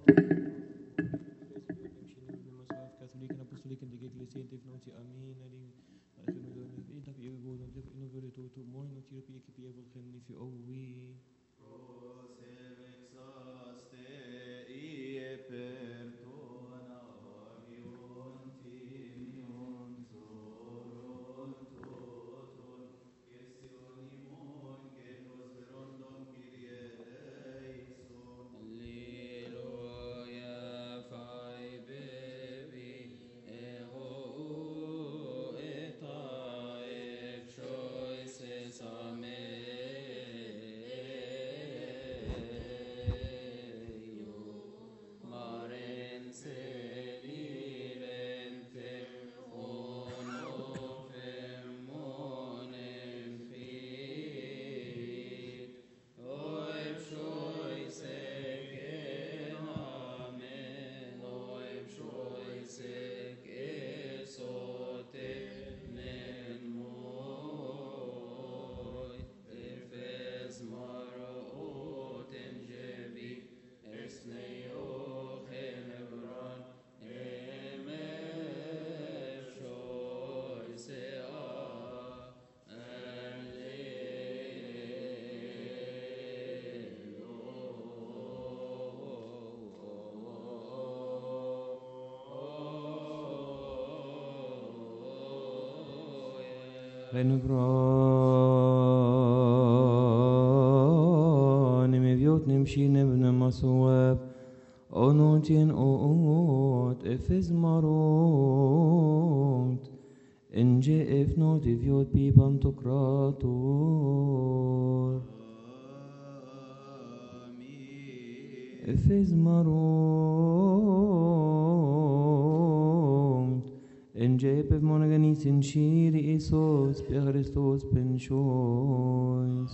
Katholiken, apostoliken, de ecclesia, defnoti, amen. Intak i godon, def innovere to moin och tiro pie kipie vol genni fi owi. Renugran mevjot nimshin ibn maswab onotin oot efiz marot inje ifnot evjot bibam tokrator efiz marot inje epiv monoganis in shiri Isos pe Christos penchois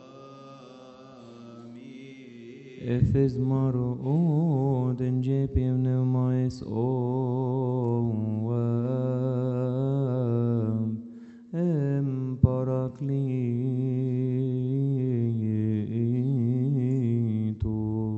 Efes maro inje epiv neumais oam em paraklito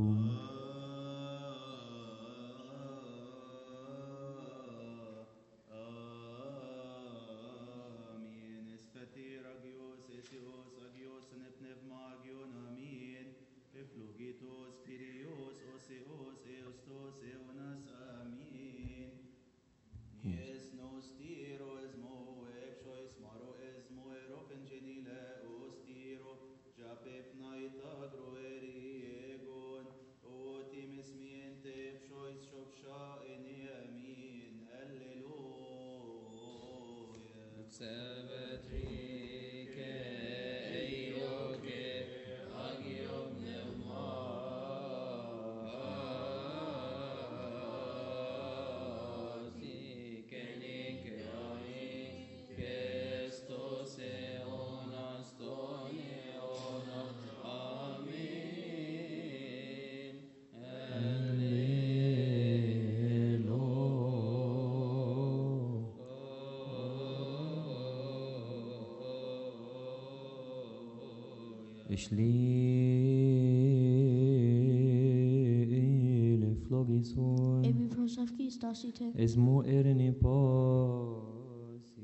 Ishli flogison Ebi prosavki stasite. Esmo ereni pasi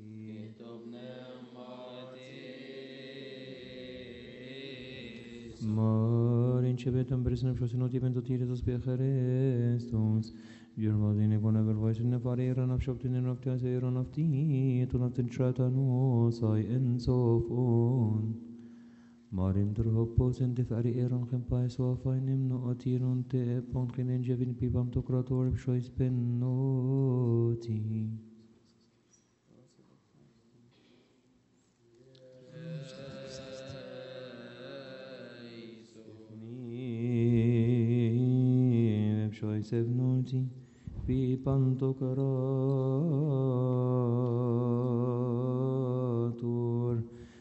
Marin cebetam presnem shosinoti pentotiritos pe Christus Germadine con ever voice in fare iran of shop in of tas iran of ti to not trata no sai en so on Marim der hoppos in de fare iran kan pa so fainem no atiron te pon kenen jevin pibam to krator shois penoti Sevnoti pi pantocrator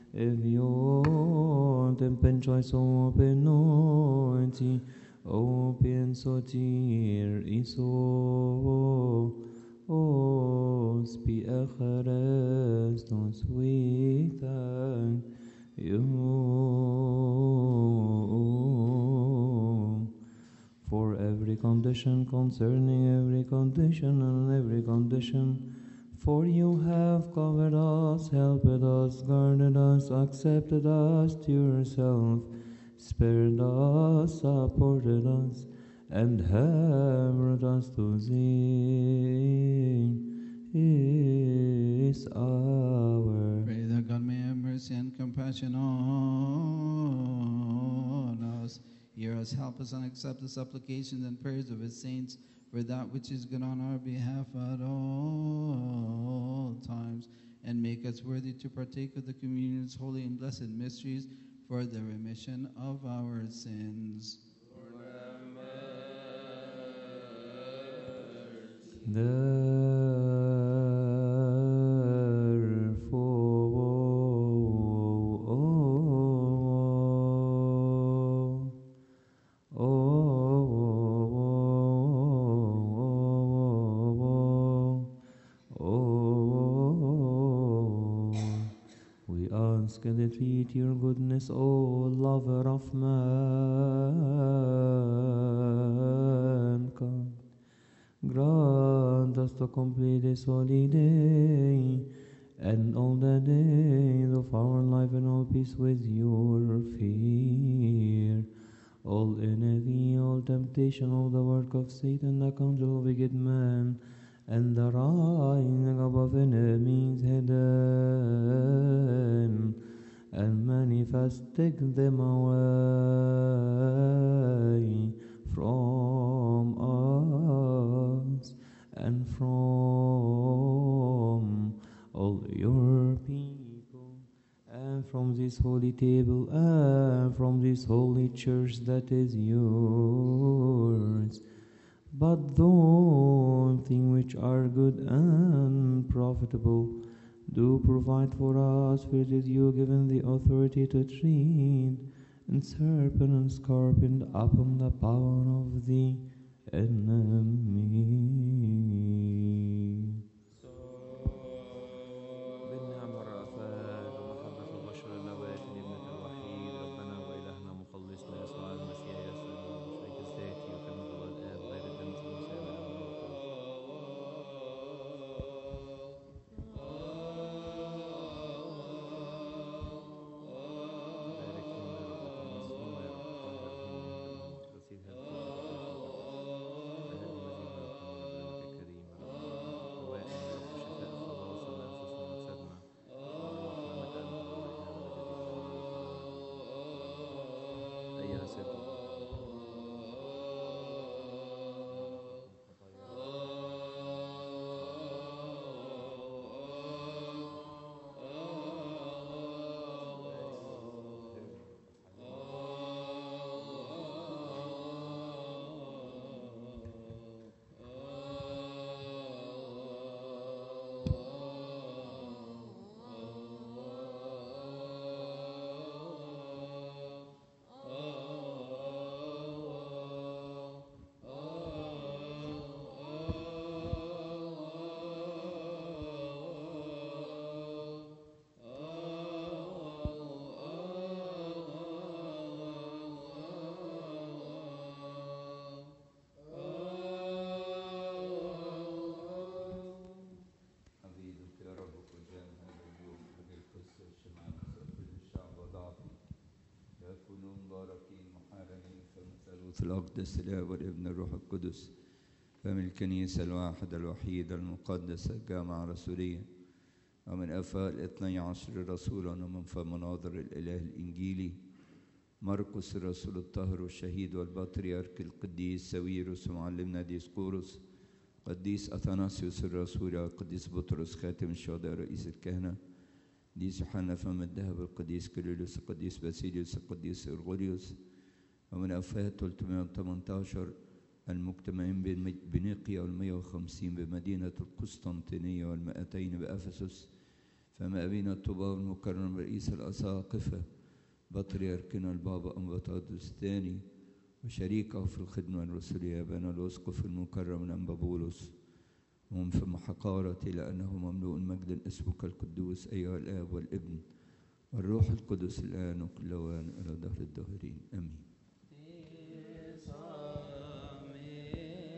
evion tempenchoi so penoti o pensotir iso os pi Christos we thank you for every condition condition, concerning every condition and every condition. For you have covered us, helped us, guarded us, accepted us to yourself, spared us, supported us, and have brought us to this hour. Pray that God may have mercy and compassion on us. Hear us, help us, and accept the supplications and prayers of his saints for that which is good on our behalf at all times, and make us worthy to partake of the communion's holy and blessed mysteries for the remission of our sins. We ask and entreat your goodness, O lover of mankind. Grant us to complete this holy day and all the days of our life in all peace with your fear. All envy, all temptation, all the work of Satan, the counsel of wicked man, and the rising above enemies hidden, and manifesting them away from us and from all your people, and from this holy table, and from this holy church that is yours. But those things which are good and profitable, do provide for us, for it is you given the authority to tread and serpent and scorpion upon the power of the enemy. بالنعم والرأفات ومحبة البشر اللواتي لابنك الوحيد ربنا وإلهنا مخلصنا يسوع المسيح يسوع المشرك الذاتي وكلمة الله الآب غير الدنس المساوي له من الوقوف. الأقدس الآب والابن الروح القدس فمن الكنيسة الواحدة الوحيدة المقدسة الجامعة الرسولية ومن أفعال 12 رسولا ومن فمناظر الإله الإنجيلي مرقس الرسول الطاهر والشهيد والبطريرك القديس ساويرس ومعلمنا ديسقورس قديس أثناسيوس الرسول والقديس بطرس خاتم الشهداء رئيس الكهنة قديس يوحنا فم الذهب القديس كيرلس القديس باسيليوس القديس إرغوليوس ومن أفاه 318 المجتمعين بنيقيا وال150 بمدينة القسطنطينية وال200 بأفسس فما أبينا الطوبى المكرم رئيس الأساقفة بطريركنا البابا أنبطاطوس الثاني وشريكه في الخدمة الرسولية بنا الأسقف المكرم الأنبا بولس ومن فم حقارتي لأنه مملوء مجد اسمك القدوس أيها الآب والابن والروح القدس الآن وكل أوان إلى دهر الدهرين آمين.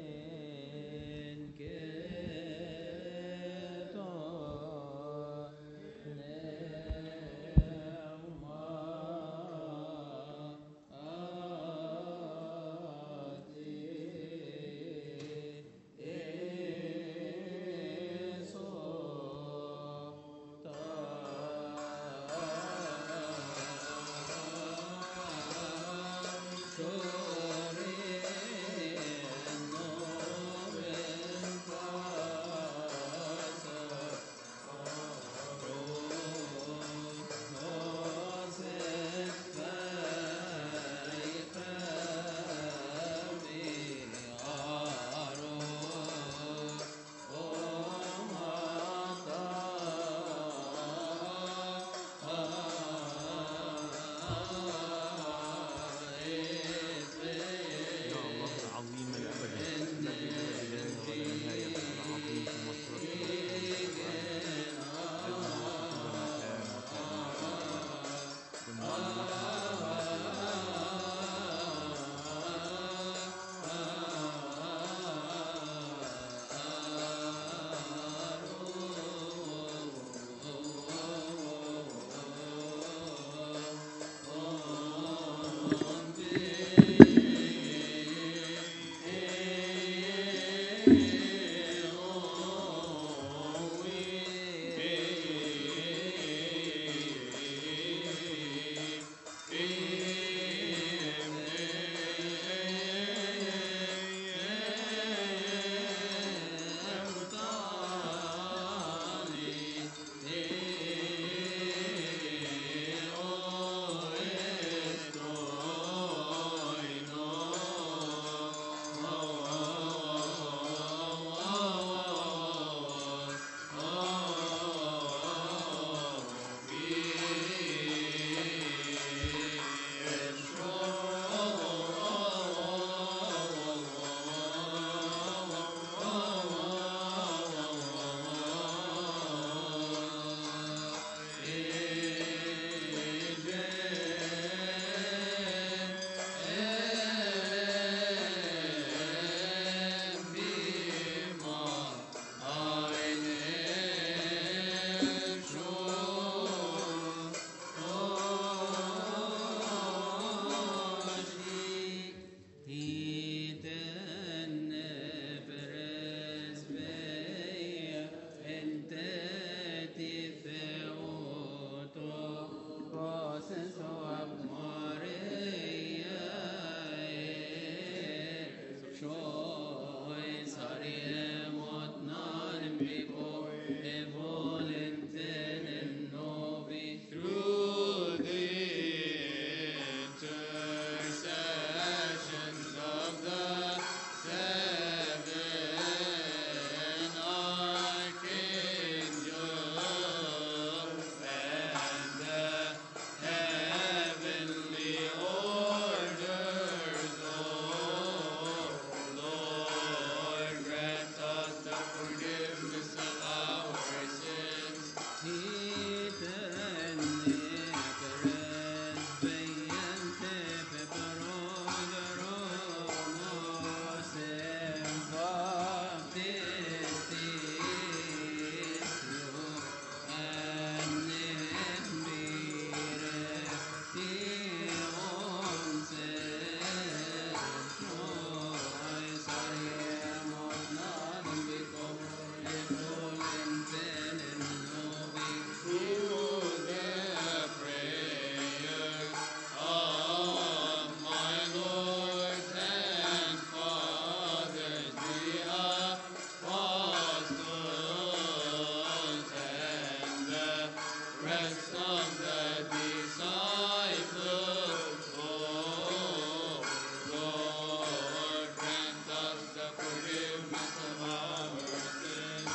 rest of the disciples. Oh, Lord, grant us the forgiveness of our sins.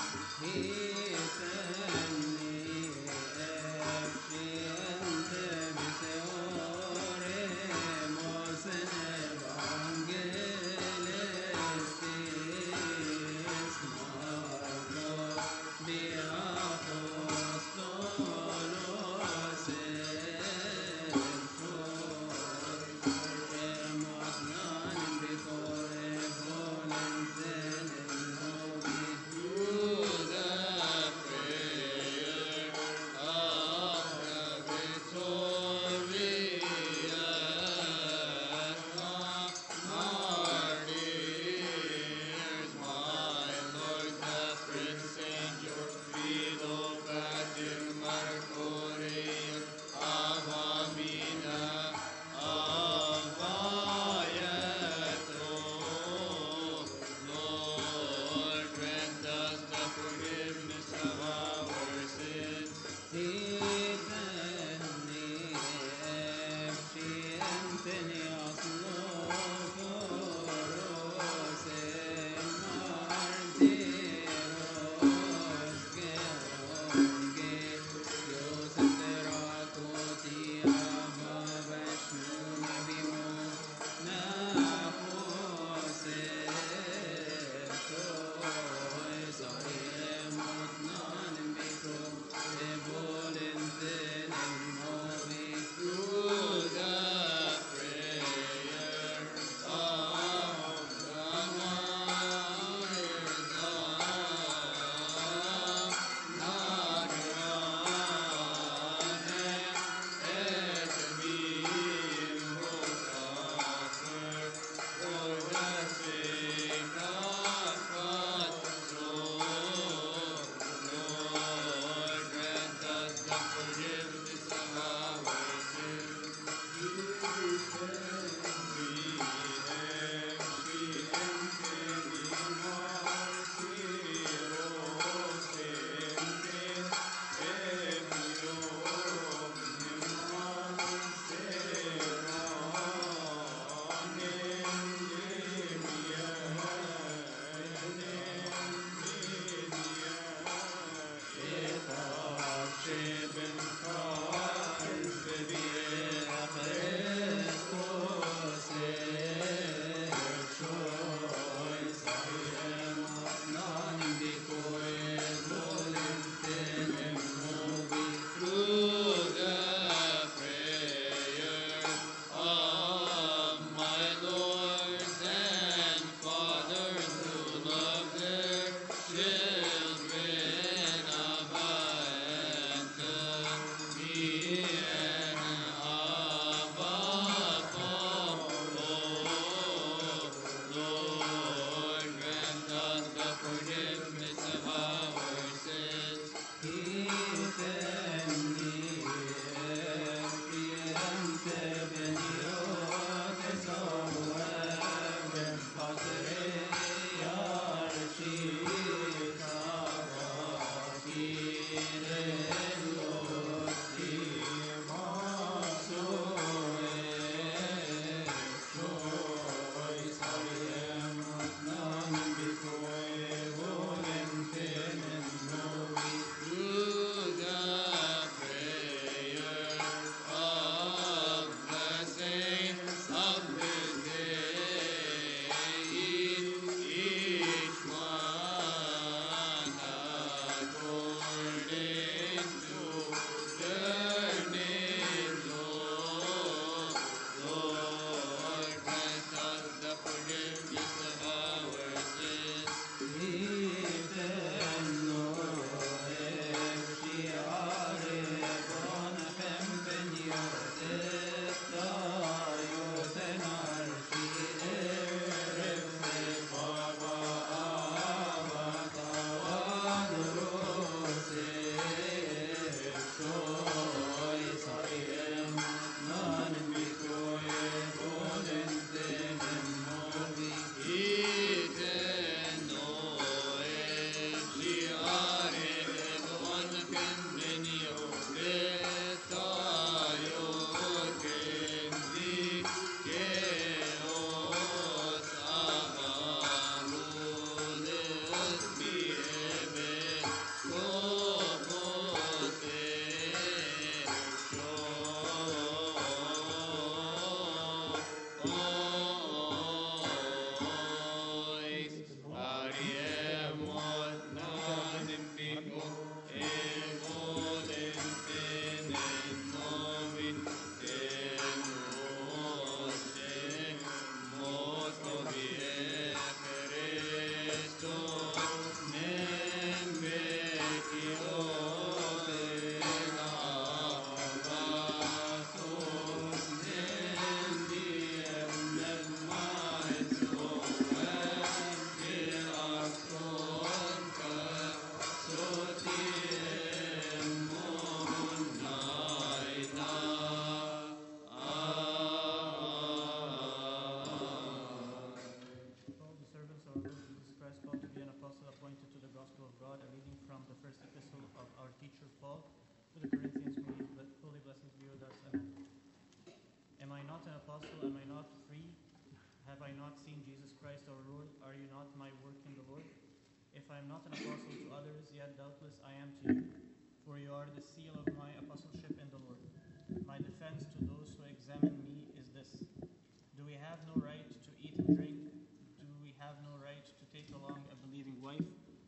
have I not seen Jesus Christ our Lord? Are you not my work in the Lord? If I am not an apostle to others, yet doubtless I am to you, for you are the seal of my apostleship in the Lord. My defense to those who examine me is this: do we have no right to eat and drink? Do we have no right to take along a believing wife,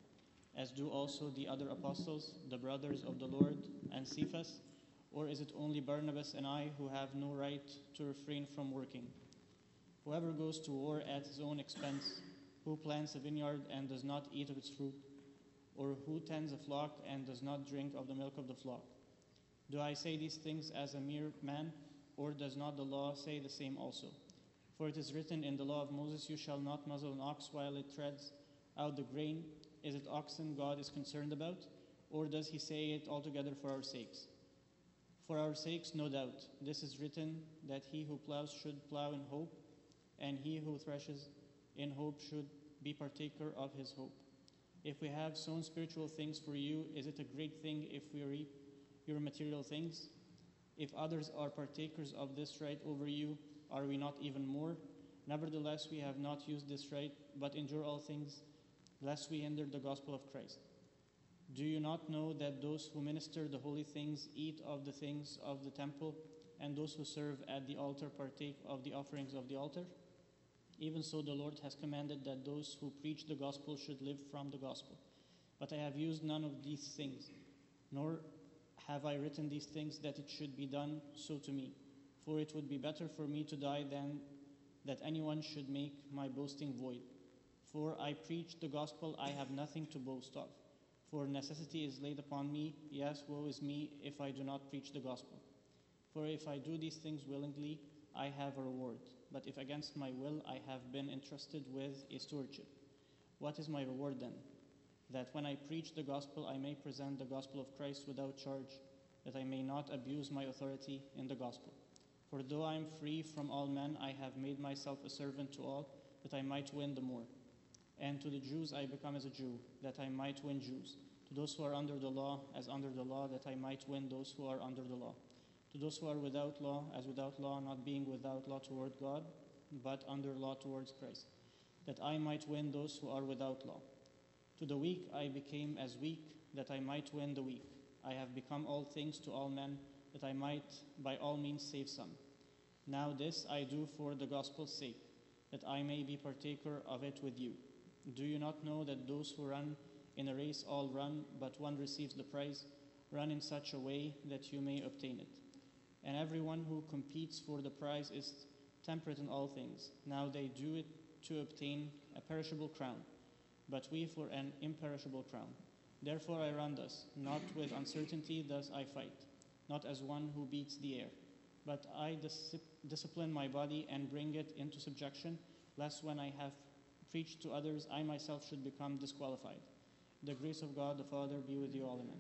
as do also the other apostles, the brothers of the Lord, and Cephas? Or is it only Barnabas and I who have no right to refrain from working? Whoever goes to war at his own expense, who plants a vineyard and does not eat of its fruit, or who tends a flock and does not drink of the milk of the flock? Do I say these things as a mere man, or does not the law say the same also? For it is written in the law of Moses, you shall not muzzle an ox while it treads out the grain. Is it oxen God is concerned about, or does he say it altogether for our sakes? For our sakes, no doubt. This is written, that he who plows should plow in hope, and he who threshes in hope should be partaker of his hope. If we have sown spiritual things for you, is it a great thing if we reap your material things? If others are partakers of this right over you, are we not even more? Nevertheless, we have not used this right, but endure all things, lest we hinder the gospel of Christ. Do you not know that those who minister the holy things eat of the things of the temple, and those who serve at the altar partake of the offerings of the altar? Even so, the Lord has commanded that those who preach the gospel should live from the gospel. But I have used none of these things, nor have I written these things that it should be done so to me. For it would be better for me to die than that anyone should make my boasting void. For I preach the gospel, I have nothing to boast of. For necessity is laid upon me, yes, woe is me if I do not preach the gospel. For if I do these things willingly, I have a reward. But if against my will, I have been entrusted with a stewardship. What is my reward then? That when I preach the gospel, I may present the gospel of Christ without charge, that I may not abuse my authority in the gospel. For though I am free from all men, I have made myself a servant to all, that I might win the more. And to the Jews I become as a Jew, that I might win Jews. To those who are under the law, as under the law, that I might win those who are under the law. To those who are without law, as without law, not being without law toward God, but under law towards Christ, that I might win those who are without law. To the weak I became as weak, that I might win the weak. I have become all things to all men, that I might by all means save some. Now this I do for the gospel's sake, that I may be partaker of it with you. Do you not know that those who run in a race all run, but one receives the prize? Run in such a way that you may obtain it. And everyone who competes for the prize is temperate in all things. Now they do it to obtain a perishable crown, but we for an imperishable crown. Therefore I run thus, not with uncertainty, thus I fight, not as one who beats the air, but I discipline my body and bring it into subjection, lest when I have preached to others, I myself should become disqualified. The grace of God the Father be with you all, amen.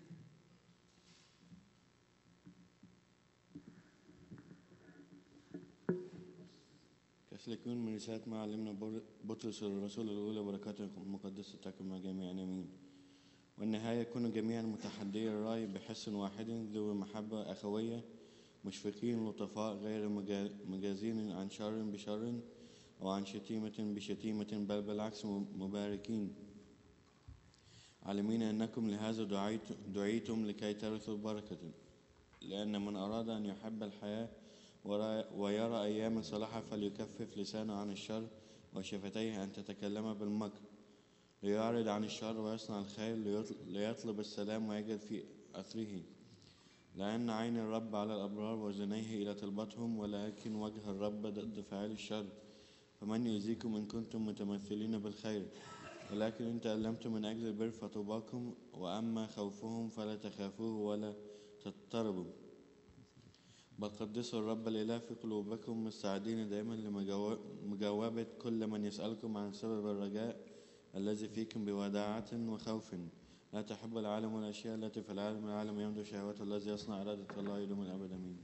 كاثوليكون من رسالة معلمنا بطرس الرسول الأولى بركاته المقدسة تكن مع جميع آمين. والنهاية كونوا جميعا متحدي الرأي بحس واحد ذو محبة أخوية مشفقين لطفاء غير مجازين عن شر بشر أو عن شتيمة بشتيمة بل بالعكس مباركين عالمين أنكم لهذا دعيتم لكي ترثوا بركة لأن من أراد أن يحب الحياة ويرى أيام صلاحة فليكفف لسانه عن الشر وشفتيه أن تتكلم بالمكر ليعرض عن الشر ويصنع الخير ليطلب السلام ويجد في أثره لأن عين الرب على الأبرار وزنيه إلى طلبتهم ولكن وجه الرب ضد فاعل الشر فمن يؤذيكم إن كنتم متمثلين بالخير ولكن إن تألمتم من أجل البر فطوباكم وأما خوفهم فلا تخافوه ولا تضطربوا بل قدسوا الرب الإله في قلوبكم مستعدين دائما لمجاوبة كل من يسألكم عن سبب الرجاء الذي فيكم بوداعة وخوف لا تحب العالم والأشياء التي في العالم العالم يمضي شهوته الذي يصنع إرادة الله يدوم الأبد آمين.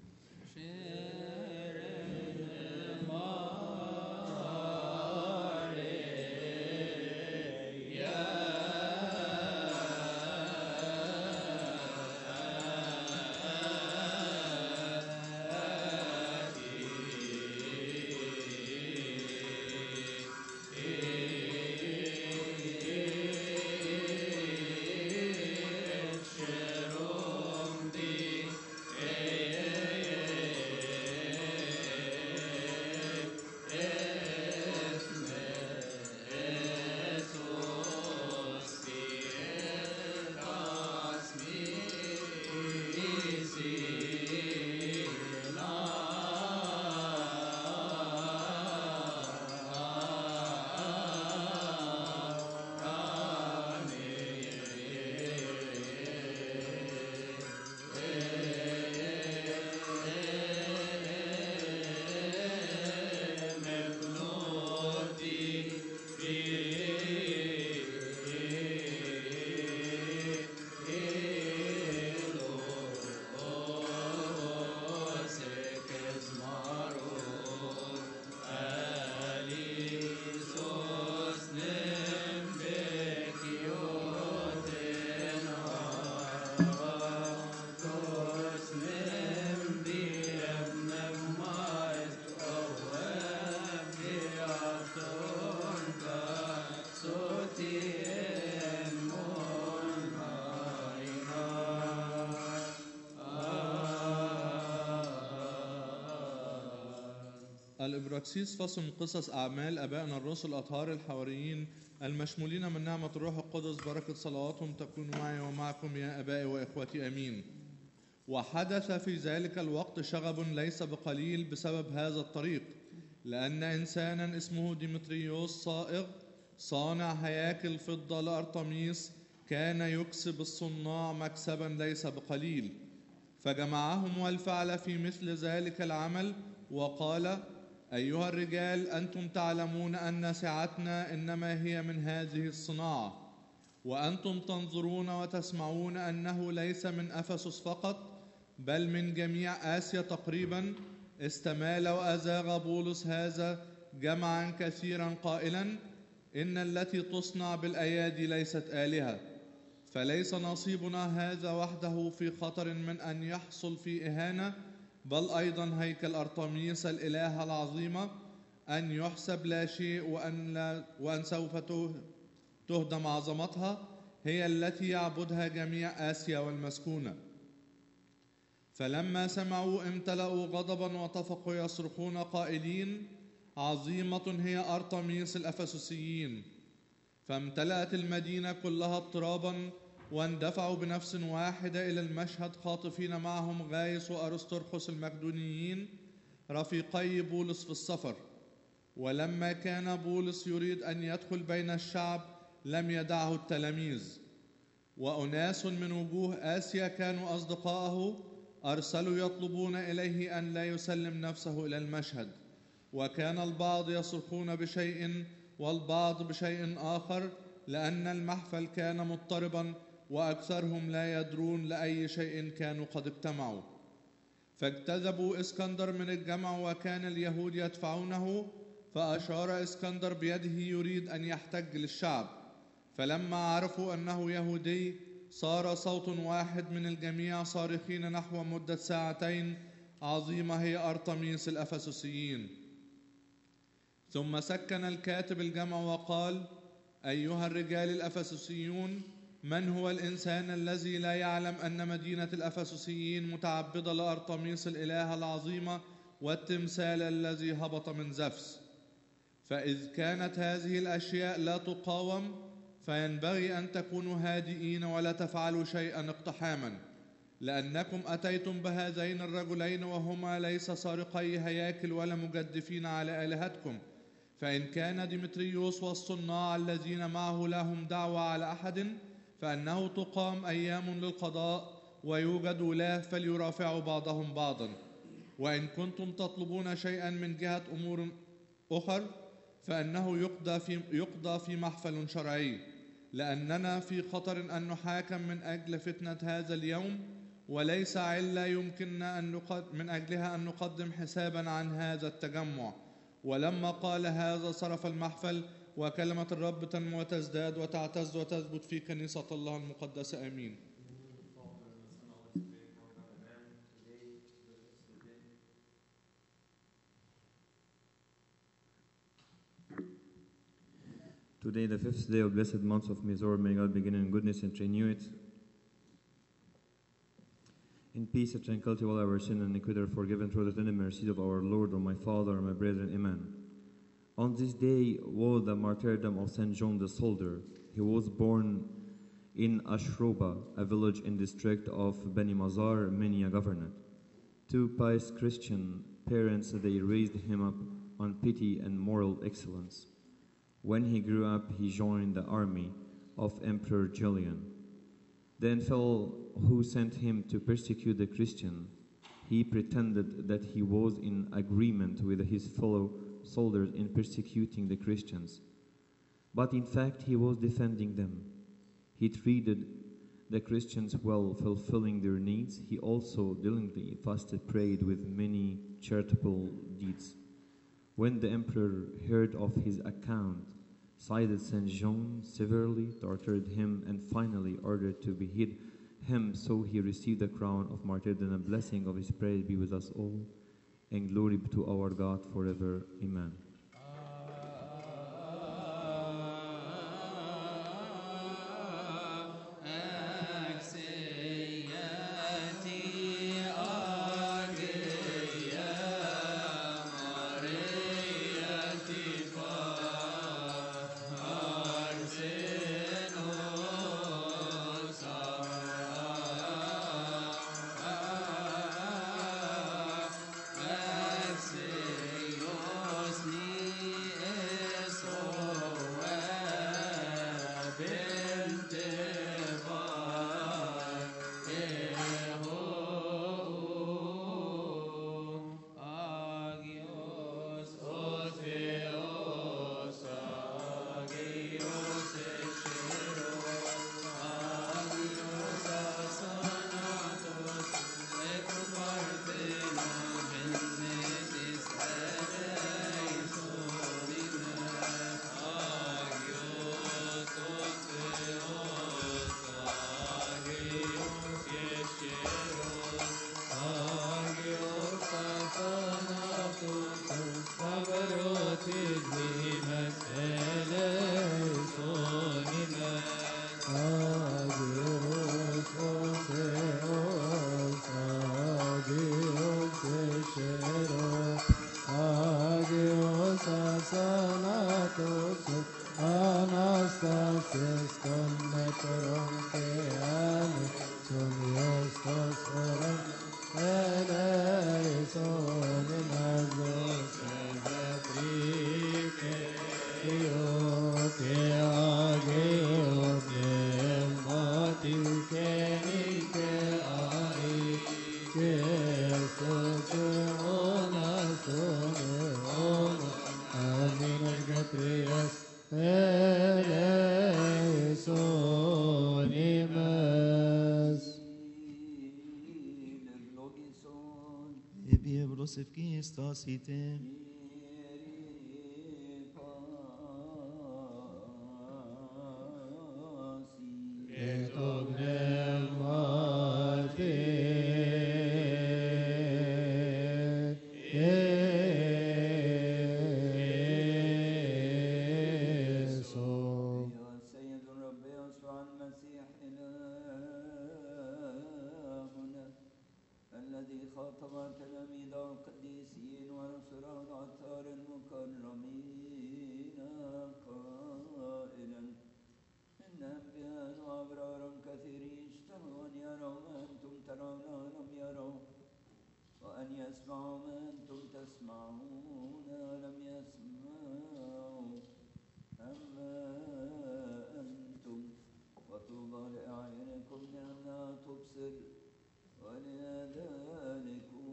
الإبراكسيس فصل من قصص أعمال أبائنا الرسل الأطهار الحواريين المشمولين من نعمة الروح القدس. بركة صلواتهم تكون معي ومعكم يا أبائي وإخوتي آمين. وحدث في ذلك الوقت شغب ليس بقليل بسبب هذا الطريق، لأن إنسانا اسمه ديمتريوس صائغ صانع هياكل فضة لأرطميس كان يكسب الصناع مكسبا ليس بقليل، فجمعهم والفعل في مثل ذلك العمل وقال: أيها الرجال، أنتم تعلمون أن سعتنا إنما هي من هذه الصناعة، وأنتم تنظرون وتسمعون أنه ليس من أفسس فقط بل من جميع آسيا تقريبا استمال وأزاغ بولس هذا جمعا كثيرا قائلا: إن التي تصنع بالأيادي ليست آلهة. فليس نصيبنا هذا وحده في خطر من أن يحصل في إهانة، بل أيضا هيكل أرطميس الإلهة العظيمة أن يحسب لا شيء، وأن سوف تهدم عظمتها، هي التي يعبدها جميع آسيا والمسكونة. فلما سمعوا امتلأوا غضبا وطفقوا يصرخون قائلين: عظيمة هي أرطميس الأفسسيين. فامتلأت المدينة كلها اضطرابا، واندفعوا بنفس واحدة إلى المشهد خاطفين معهم غايس وأرسطرخس المقدونيين رفيقي بولس في السفر. ولما كان بولس يريد أن يدخل بين الشعب لم يدعه التلاميذ، وأناس من وجوه آسيا كانوا أصدقاءه أرسلوا يطلبون إليه أن لا يسلم نفسه إلى المشهد. وكان البعض يصرخون بشيء والبعض بشيء آخر، لأن المحفل كان مضطربا وأكثرهم لا يدرون لأي شيء كانوا قد اجتمعوا. فاجتذبوا اسكندر من الجمع وكان اليهود يدفعونه، فأشار اسكندر بيده يريد أن يحتج للشعب. فلما عرفوا أنه يهودي صار صوت واحد من الجميع صارخين نحو مدة 2 ساعة: عظيمة هي أرطميس الأفسسيين. ثم سكن الكاتب الجمع وقال: أيها الرجال الأفسسيون، من هو الإنسان الذي لا يعلم أن مدينة الأفسسيين متعبدة لأرطميس الإلهة العظيمة والتمثال الذي هبط من زفس؟ فإذ كانت هذه الأشياء لا تقاوم فينبغي أن تكونوا هادئين ولا تفعلوا شيئا اقتحاما، لأنكم أتيتم بهذين الرجلين وهما ليس سارقي هياكل ولا مجدفين على آلهتكم. فإن كان ديمتريوس والصناع الذين معه لهم دعوة على أحد فأنه تقام أيام للقضاء ويوجد ولاة فليرافعوا بعضهم بعضا. وإن كنتم تطلبون شيئا من جهة أمور أخر فأنه يقضى في محفل شرعي، لأننا في خطر أن نحاكم من أجل فتنة هذا اليوم، وليس علة يمكننا من أجلها أن نقدم حسابا عن هذا التجمع. ولما قال هذا صرف المحفل، وكلمة الرب تنمو وتزداد وتعتز وتثبت في كنيسة الله المقدسة. آمين. Today, the 5th day of blessed month of Mizor, may God begin in goodness and renew it. In peace and tranquility, all our sin and iniquity are forgiven through the tender mercies of our Lord, O my Father, and my brethren. Amen. On this day was the martyrdom of St. John the Soldier. He was born in Ashroba, a village in district of Beni Mazar, Minya Governorate. Two pious Christian parents, they raised him up on piety and moral excellence. When he grew up, he joined the army of Emperor Julian. The infidel who sent him to persecute the Christian, he pretended that he was in agreement with his fellow soldiers in persecuting the Christians. But in fact, he was defending them. He treated the Christians well, fulfilling their needs. He also diligently fasted, prayed with many charitable deeds. When the emperor heard of his account, cited St. John severely, tortured him, and finally ordered to behead him. So he received the crown of martyrdom, and the blessing of his praise be with us all, and glory be to our God forever. Amen. Axiati Agia Mare Ebie brosevki stasite. يا سيد الرب يسوع المسيح إلهنا الذي خاطب تلاميذه القديسين ورسله العطار المكرمين قائلا إن أنبياء وأبرارا كثيرين اشتهوا أن يروا ما أنتم ترون ولم يروا وأن يسمعوا ما أنتم تسمعون ولم يسمعوا أما أنتم وطوبى لأعينكم لأنها تبصر ولآذانكم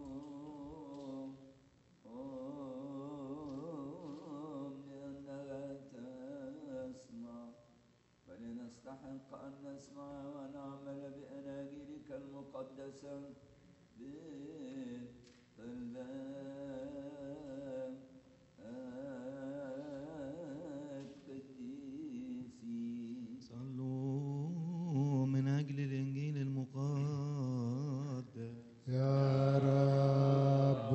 لأنها تسمع فلنستحق أن نسمع ونعمل بأناجيلك المقدسة القديسين. صلوا من أجل الإنجيل المقدس. يا رب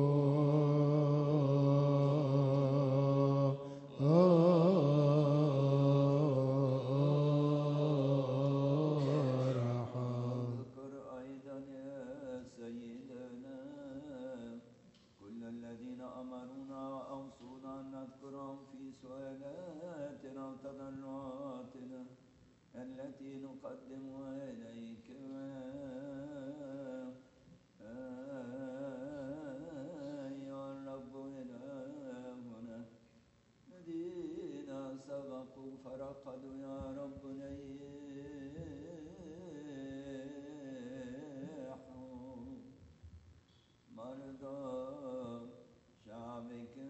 اذكر أيضا يا سيدنا كل الذين أمرونا وأوصونا أن نذكرهم في سؤالاتنا وتضرعاتنا التي نقدمها إليك أيها الرب إلهنا الذين سبقوا فرقدوا يا رب نيحوا مرضى شعبك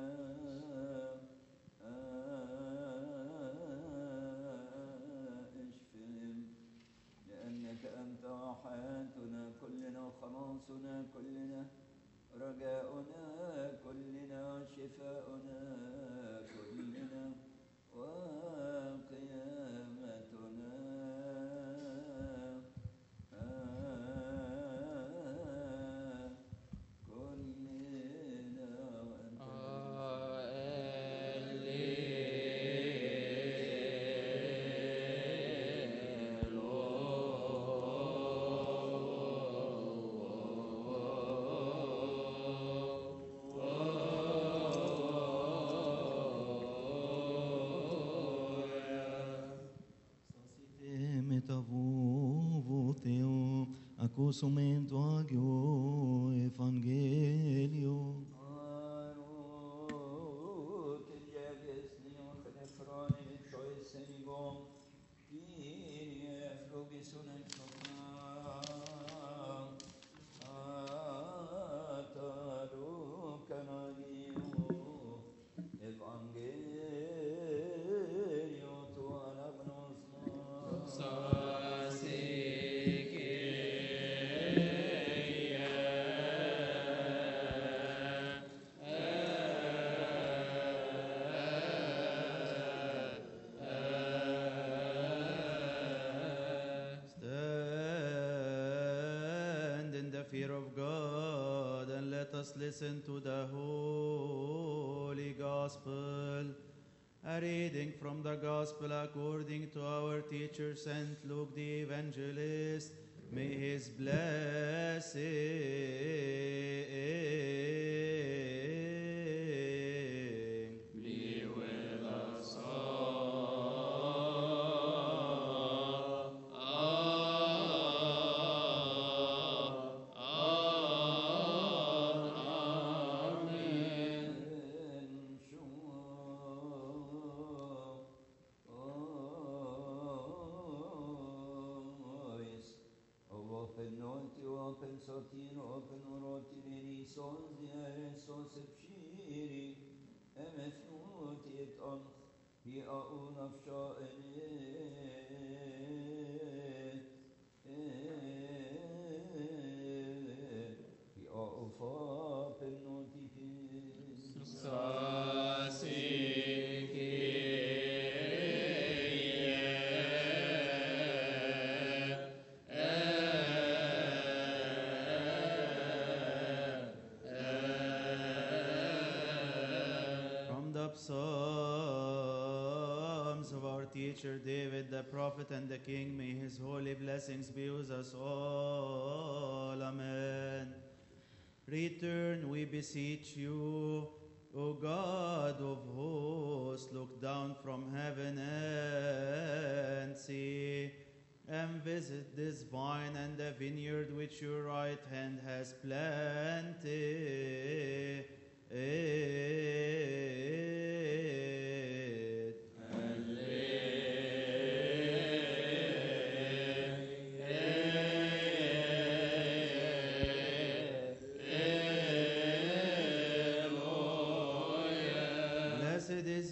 اشفهم لأنك أنت حياتنا كلنا وخلاصنا كلنا رجاؤنا كلنا شفاؤنا كلنا وقيامتنا كلنا وأنت Metavuvoteo, acusumento agio evangelio. Arut iljevisni och choisenigom Kyrie flogison Ataru canagio Evangelio tu anagnosma Stand in the fear of God and let us listen to the Holy Gospel. A reading from the Gospel according to our teacher Saint Luke the Evangelist. May his blessing be with us Open noite, open sot Rotin open rotin eni sons the sons bshiri emefnut it on he aun afsha he aufa pennotikis From the Psalms of our teacher David, the prophet and the king, may his holy blessings be with us all. Amen. Return, we beseech you, O God of hosts, look down from heaven and see, and visit this vine and the vineyard which your right hand has planted. Blessed is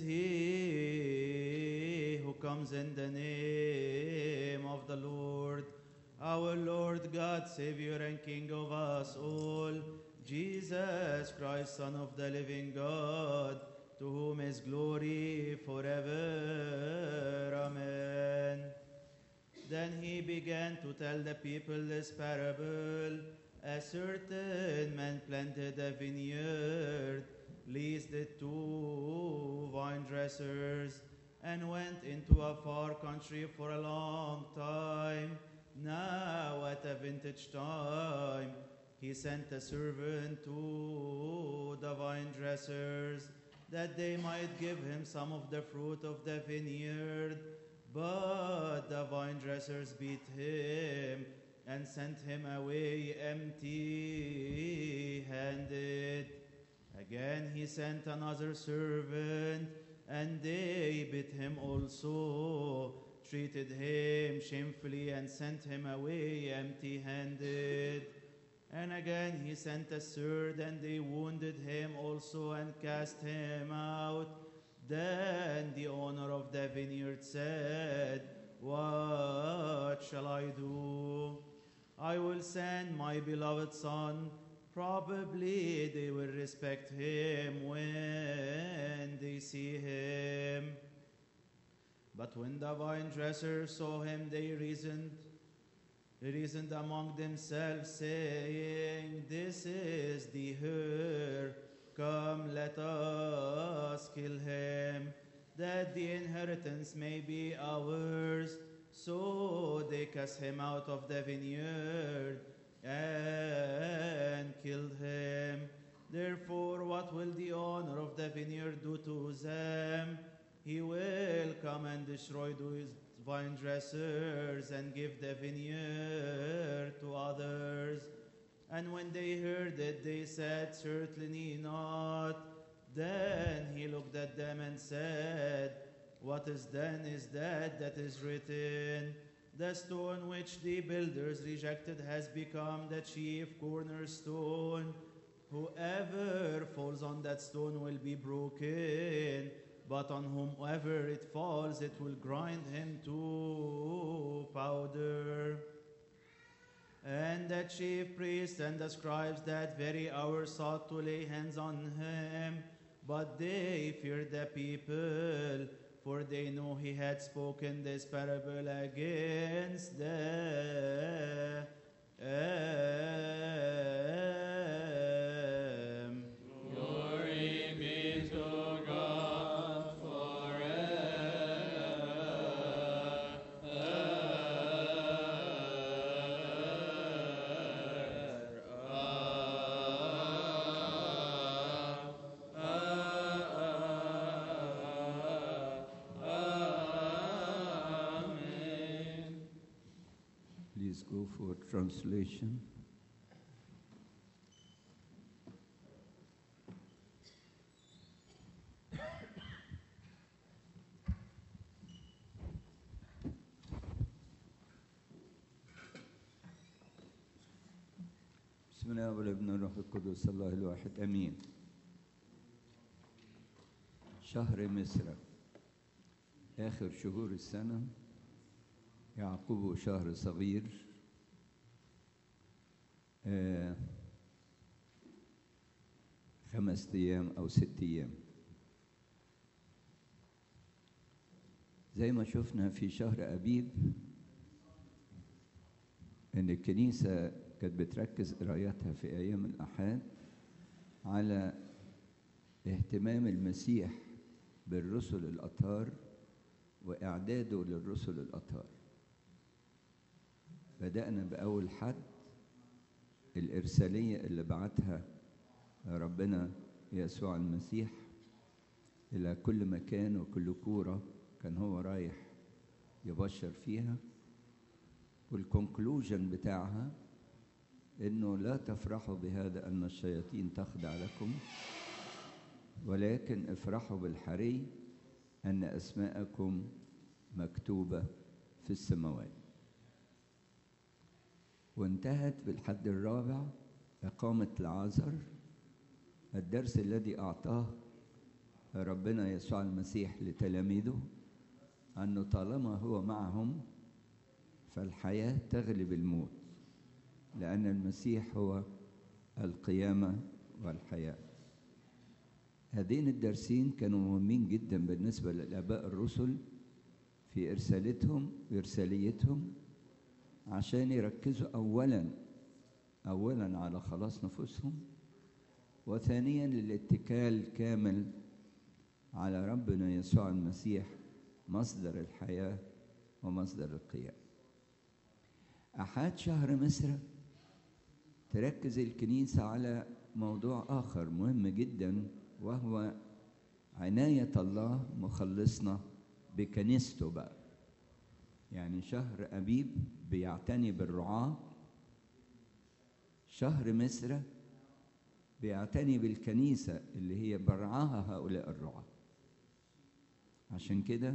he who comes in the name of the Lord, our Lord God, Savior and King of us all, Jesus Christ, Son of the living God, to whom is glory forever. Amen. Then he began to tell the people this parable. A certain man planted a vineyard, leased it to vine dressers, and went into a far country for a long time. Now at a vintage time, he sent a servant to the vine dressers, that they might give him some of the fruit of the vineyard. But the vine dressers beat him and sent him away empty-handed. Again he sent another servant, and they beat him also, treated him shamefully, and sent him away empty-handed. And again he sent a third, and they wounded him also and cast him out. Then the owner of the vineyard said, "What shall I do? I will send my beloved son. Probably they will respect him when they see him." But when the vine dressers saw him, they reasoned among themselves, saying, "This is the heir. Come, let us kill him, that the inheritance may be ours." So they cast him out of the vineyard and killed him. Therefore, what will the owner of the vineyard do to them? He will come and destroy those vine dressers and give the vineyard to others. And when they heard it, they said, "Certainly not." Then he looked at them and said, "What is then is that is written? The stone which the builders rejected has become the chief cornerstone. Whoever falls on that stone will be broken, but on whomever it falls, it will grind him to powder." And the chief priests and the scribes that very hour sought to lay hands on him, but they feared the people, for they knew he had spoken this parable against them. Glory be to God Please go for translation. بسم الله والابن والروح القدس الله الواحد امين. شهر مصر اخر شهور السنه، يعقبه شهر صغير 5 أيام أو 6 أيام. زي ما شفنا في شهر أبيب إن الكنيسة كانت بتركز قراياتها في أيام الأحد على اهتمام المسيح بالرسل الأطهار وإعداده للرسل الأطهار. بدأنا بأول حد الإرسالية اللي بعتها ربنا يسوع المسيح إلى كل مكان وكل كورة كان هو رايح يبشر فيها، والكونكلوجن بتاعها إنه لا تفرحوا بهذا أن الشياطين تخضع لكم، ولكن افرحوا بالحري أن أسماءكم مكتوبة في السماوات. وانتهت بالحد الرابع إقامة العازر، الدرس الذي أعطاه ربنا يسوع المسيح لتلاميذه أنه طالما هو معهم فالحياة تغلب الموت، لأن المسيح هو القيامة والحياة. هذين الدرسين كانوا مهمين جدا بالنسبة للآباء الرسل في إرساليتهم عشان يركزوا أولا على خلاص نفوسهم، وثانيا للاتكال كامل على ربنا يسوع المسيح مصدر الحياة ومصدر القيام. أحد شهر مصر تركز الكنيسة على موضوع آخر مهم جدا، وهو عناية الله مخلصنا بكنيسته بقى. يعني شهر أبيب بيعتني بالرعاة، شهر مصر بيعتني بالكنيسة اللي هي برعاها هؤلاء الرعاة. عشان كده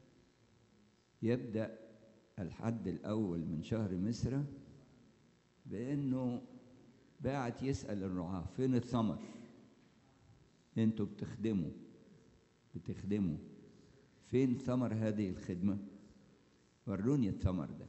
يبدأ الحد الأول من شهر مصر بأنه باعت يسأل الرعاة فين الثمر؟ انتوا بتخدموا فين ثمر هذه الخدمة؟ وروني الثمر ده.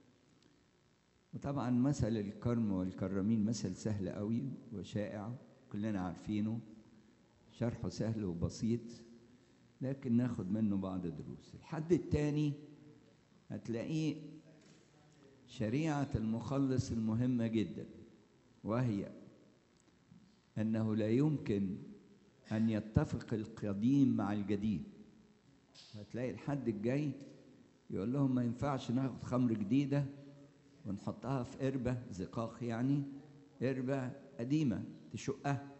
وطبعا مثل الكرم والكرامين مثل سهل قوي وشائع كلنا عارفينه، شرحه سهل وبسيط، لكن ناخد منه بعض دروس. الحد الثاني هتلاقيه شريعة المخلص المهمة جدا، وهي أنه لا يمكن أن يتفق القديم مع الجديد. هتلاقي الحد الجاي يقول لهم ما ينفعش ناخد خمر جديدة ونحطها في قربة زقاق، يعني قربة قديمة تشقها.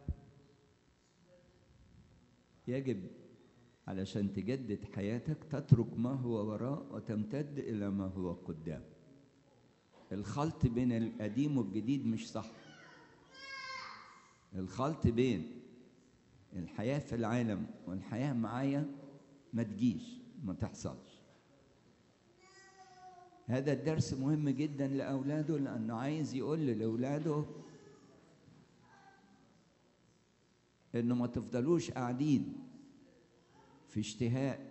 يجب علشان تجدد حياتك تترك ما هو وراء وتمتد إلى ما هو قدام. الخلط بين القديم والجديد مش صح. الخلط بين الحياة في العالم والحياة معايا ما تجيش، ما تحصلش. هذا الدرس مهم جدا لأولاده، لأنه عايز يقول لأولاده إنه ما تفضلوش قاعدين في اشتهاء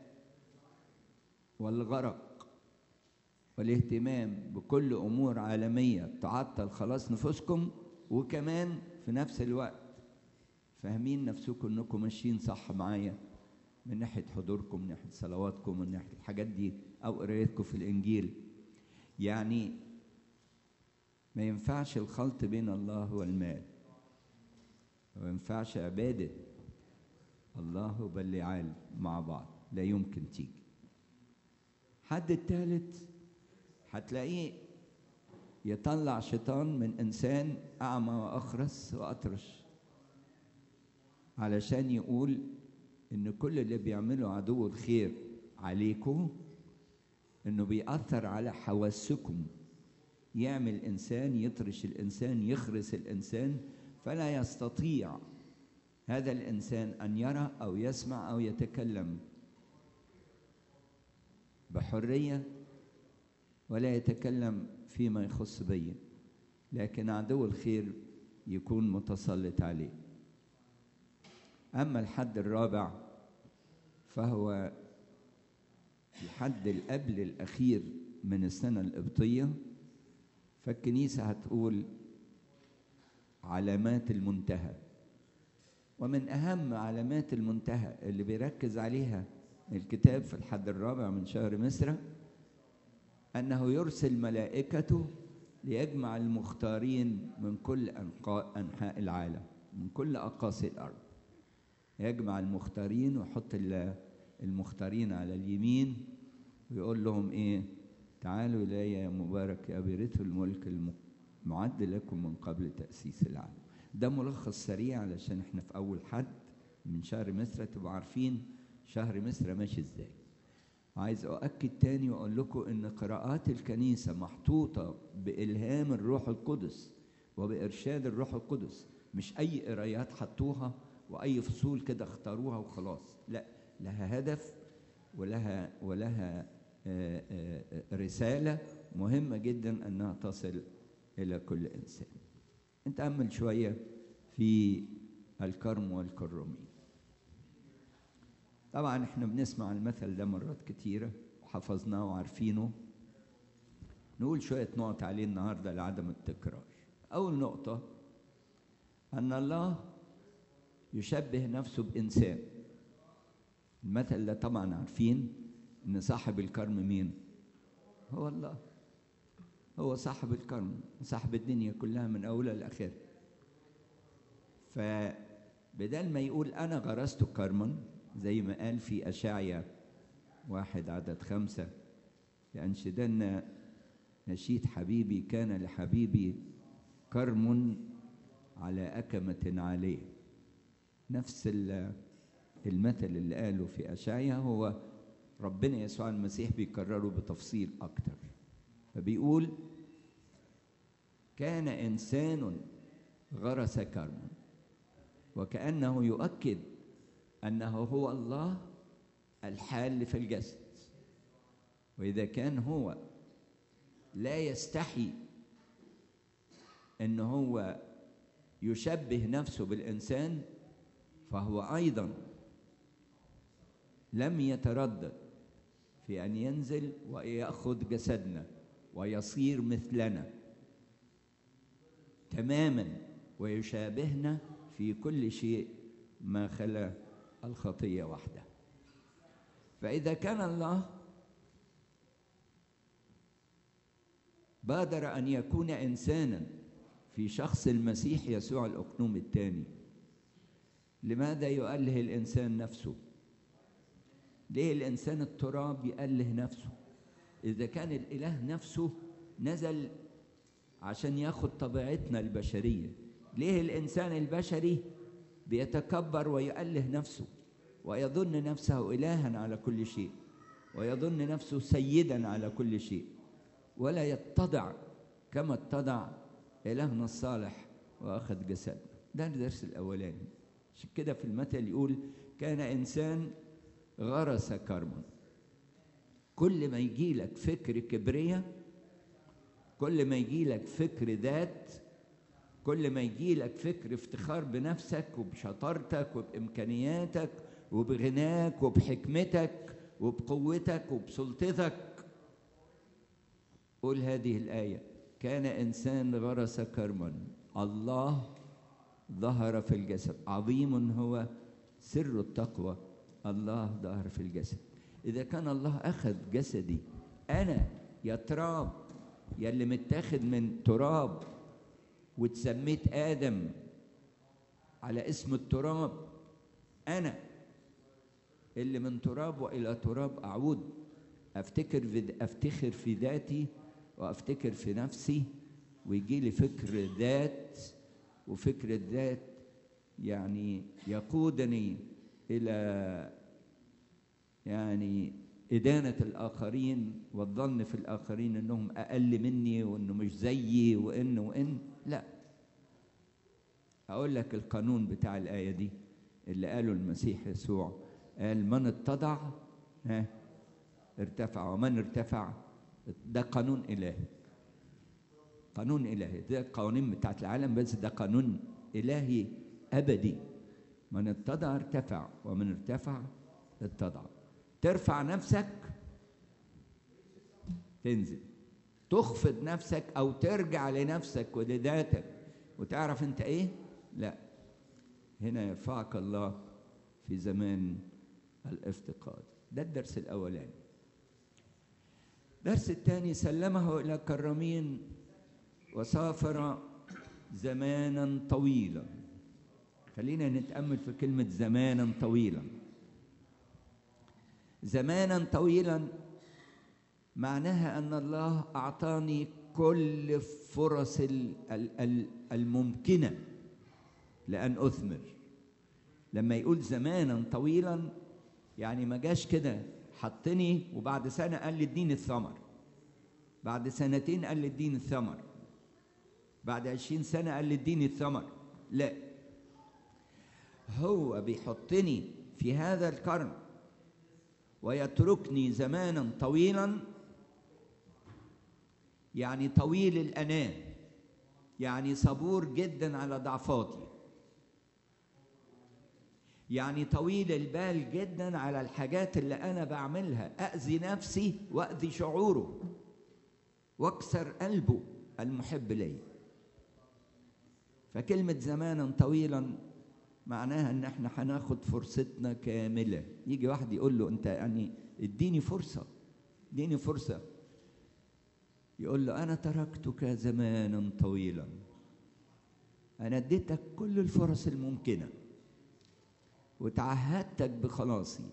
والغرق والاهتمام بكل أمور عالمية تعطل خلاص نفوسكم، وكمان في نفس الوقت فاهمين نفسكم إنكم ماشيين صح معايا من ناحية حضوركم، من ناحية صلواتكم، من ناحية الحاجات دي، أو قرايتكم في الإنجيل. يعني ما ينفعش الخلط بين الله والمال، ما ينفعش عبادة الله وبالعال مع بعض، لا يمكن تيجي. حد الثالث هتلاقيه يطلع شيطان من إنسان أعمى وأخرس وأطرش علشان يقول إن كل اللي بيعمله عدو الخير عليكم إنه بيأثر على حواسكم، يعمل إنسان، يطرش الإنسان، يخرس الإنسان، فلا يستطيع هذا الإنسان أن يرى أو يسمع أو يتكلم بحرية، ولا يتكلم فيما يخص بي. لكن عدو الخير يكون متسلط عليه. أما الحد الرابع فهو الحد قبل الأخير من السنة القبطية، فالكنيسة هتقول علامات المنتهى. ومن أهم علامات المنتهى اللي بيركز عليها الكتاب في الحد الرابع من شهر مصر أنه يرسل ملائكته ليجمع المختارين من كل أنحاء العالم، من كل أقاصي الأرض. يجمع المختارين ويحط المختارين على اليمين ويقول لهم إيه؟ تعالوا إلي يا مبارك يا بيرثوا الملك المعد لكم من قبل تأسيس العالم. ده ملخص سريع علشان احنا في أول حد من شهر مصر تبقوا عارفين شهر مصر ماشي ازاي. عايز أؤكد تاني وأقول لكم إن قراءات الكنيسة محطوطة بإلهام الروح القدس وبإرشاد الروح القدس، مش أي قرايات حطوها وأي فصول كده اختاروها وخلاص، لا، لها هدف ولها رسالة مهمة جدا أنها تصل إلى كل إنسان. نتأمل شوية في الكرم والكرمين. طبعا احنا بنسمع المثل ده مرات كتيرة وحفظناه وعارفينه. نقول شوية نقط عليه النهاردة لعدم التكرار. أول نقطة أن الله يشبه نفسه بإنسان. المثل ده طبعا عارفين إن صاحب الكرم مين؟ هو الله. هو صاحب الكرم، صاحب الدنيا كلها من أولها لآخرها. فبدل ما يقول أنا غرست كرما زي ما قال في أشعيا 1:5 لأنشدن نشيد حبيبي كان لحبيبي كرم على أكمة عالية. نفس المثل اللي قاله في أشعيا هو ربنا يسوع المسيح بيكرره بتفصيل أكتر. فبيقول كان إنسان غرس كرما، وكأنه يؤكد أنه هو الله الحال في الجسد. وإذا كان هو لا يستحي أنه هو يشبه نفسه بالإنسان، فهو أيضا لم يتردد في أن ينزل ويأخذ جسدنا ويصير مثلنا تماما ويشابهنا في كل شيء ما خلا الخطية وحده. فإذا كان الله بادر أن يكون إنسانا في شخص المسيح يسوع الأقنوم الثاني، لماذا يؤله الإنسان نفسه؟ ليه الإنسان التراب يأله نفسه؟ إذا كان الإله نفسه نزل عشان ياخد طبيعتنا البشرية، ليه الإنسان البشري بيتكبر ويؤله نفسه ويظن نفسه إلها على كل شيء ويظن نفسه سيدا على كل شيء ولا يتضع كما اتضع إلهنا الصالح وأخذ جسدنا؟ ده الدرس الأولاني. عشان كده في المثل يقول كان إنسان غرس كرما. كل ما يجي لك فكر كبرية، كل ما يجي لك فكر ذات، كل ما يجي لك فكر افتخار بنفسك وبشطارتك وبإمكانياتك وبغناك وبحكمتك وبقوتك وبسلطتك، قول هذه الآية: كان إنسان غرس كرما، الله ظهر في الجسد. عظيم هو سر التقوى، الله ظهر في الجسد. إذا كان الله أخذ جسدي أنا يا تراب، يا اللي متاخد من تراب وتسميت آدم على اسم التراب، أنا اللي من تراب وإلى تراب أعود، أفتخر في ذاتي وأفتكر في نفسي، ويجي لي فكر ذات، وفكر الذات يعني يقودني إلى إدانة الآخرين والظن في الآخرين أنهم أقل مني وأنه مش زيي وإن لا. هقول لك القانون بتاع الآية دي اللي قاله المسيح يسوع، قال من اتضع ارتفع، ومن ارتفع، ده قانون إلهي. قانون إلهي. ده القوانين بتاعت العالم، بس ده قانون إلهي أبدي. من اتضع ارتفع، ومن ارتفع اتضع. ترفع نفسك تنزل، تخفض نفسك أو ترجع لنفسك ولذاتك وتعرف أنت إيه؟ لا، هنا يرفعك الله في زمان الافتقاد. ده الدرس الأولاني. الدرس الثاني: سلمه إلى كرامين وسافر زمانا طويلا. خلينا نتأمل في كلمة زمانا طويلا. زمانا طويلا معناها أن الله أعطاني كل الفرص الممكنة لأن أثمر. لما يقول زمانا طويلا يعني ما جاش كده حطني وبعد سنة قال لي اديني الثمر، بعد سنتين قال لي اديني الثمر، بعد 20 سنة قال لي اديني الثمر. لا، هو بيحطني في هذا القرن ويتركني زمانا طويلا، يعني طويل الأنام، يعني صبور جدا على ضعفاتي، يعني طويل البال جدا على الحاجات اللي أنا بعملها، أأذي نفسي وأأذي شعوره واكسر قلبه المحب لي. فكلمة زمانا طويلا معناها ان احنا هناخد فرصتنا كاملة. يجي واحد يقول له انت يعني اديني فرصة، اديني فرصة، يقول له انا تركتك زمانا طويلا، انا اديتك كل الفرص الممكنة وتعهدتك بخلاصي،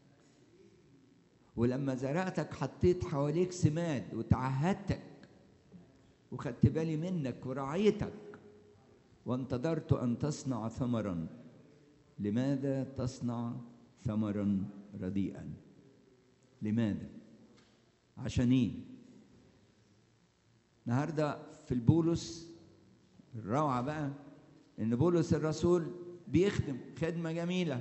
ولما زرعتك حطيت حواليك سماد وتعهدتك وخدت بالي منك ورعيتك وانتظرت أن تصنع ثمرا. لماذا تصنع ثمرا رديئا؟ لماذا؟ عشان ايه؟ النهارده في البولس الروعة بقى ان بولس الرسول بيخدم خدمة جميلة،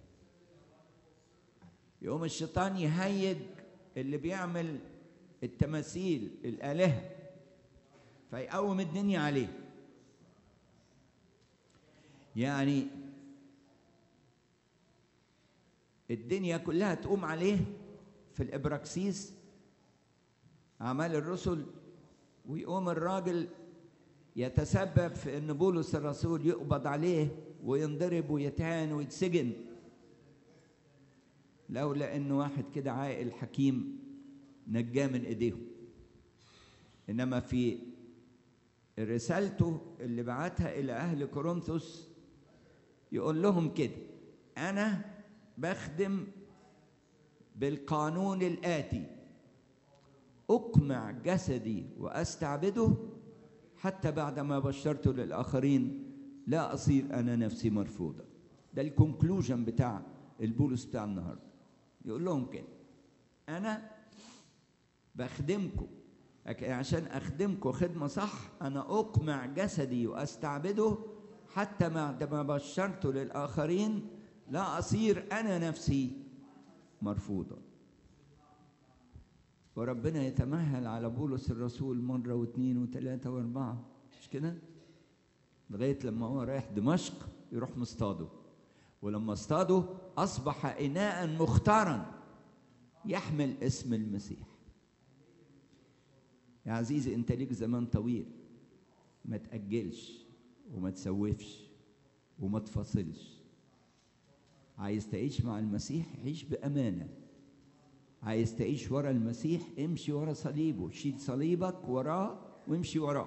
يقوم الشيطان يهيج اللي بيعمل التماثيل الآلهة فيقوم الدنيا عليه. يعني الدنيا كلها تقوم عليه في الإبراكسيس أعمال الرسل، ويقوم الراجل يتسبب في أن بولس الرسول يقبض عليه وينضرب ويتهان ويتسجن، لولا أنه واحد كده عاقل حكيم نجاه من إيديهم. إنما في رسالته اللي بعتها إلى أهل كورنثوس يقول لهم كده: أنا بخدم بالقانون الآتي، أقمع جسدي وأستعبده حتى بعدما بشرته للآخرين لا أصير أنا نفسي مرفوضا. ده الكونكلوجن بتاع البولس بتاع النهارده. يقول لهم كده: أنا بخدمكم، لكن عشان أخدمكم خدمة صح أنا أقمع جسدي وأستعبده حتى بعدما بشرته للآخرين لا أصير أنا نفسي مرفوضا. وربنا يتمهل على بولس الرسول مرة واثنين وثلاثة واربعة، مش كده؟ لغاية لما هو رايح دمشق يروح مصطاده، ولما اصطاده أصبح إناء مختارا يحمل اسم المسيح. يا عزيزي أنت ليك زمان طويل، ما تأجلش وما تسوفش وما تفصلش. عايز تعيش مع المسيح عيش بأمانة، عايز تعيش ورا المسيح امشي ورا صليبه، شيل صليبك وراه وامشي وراه.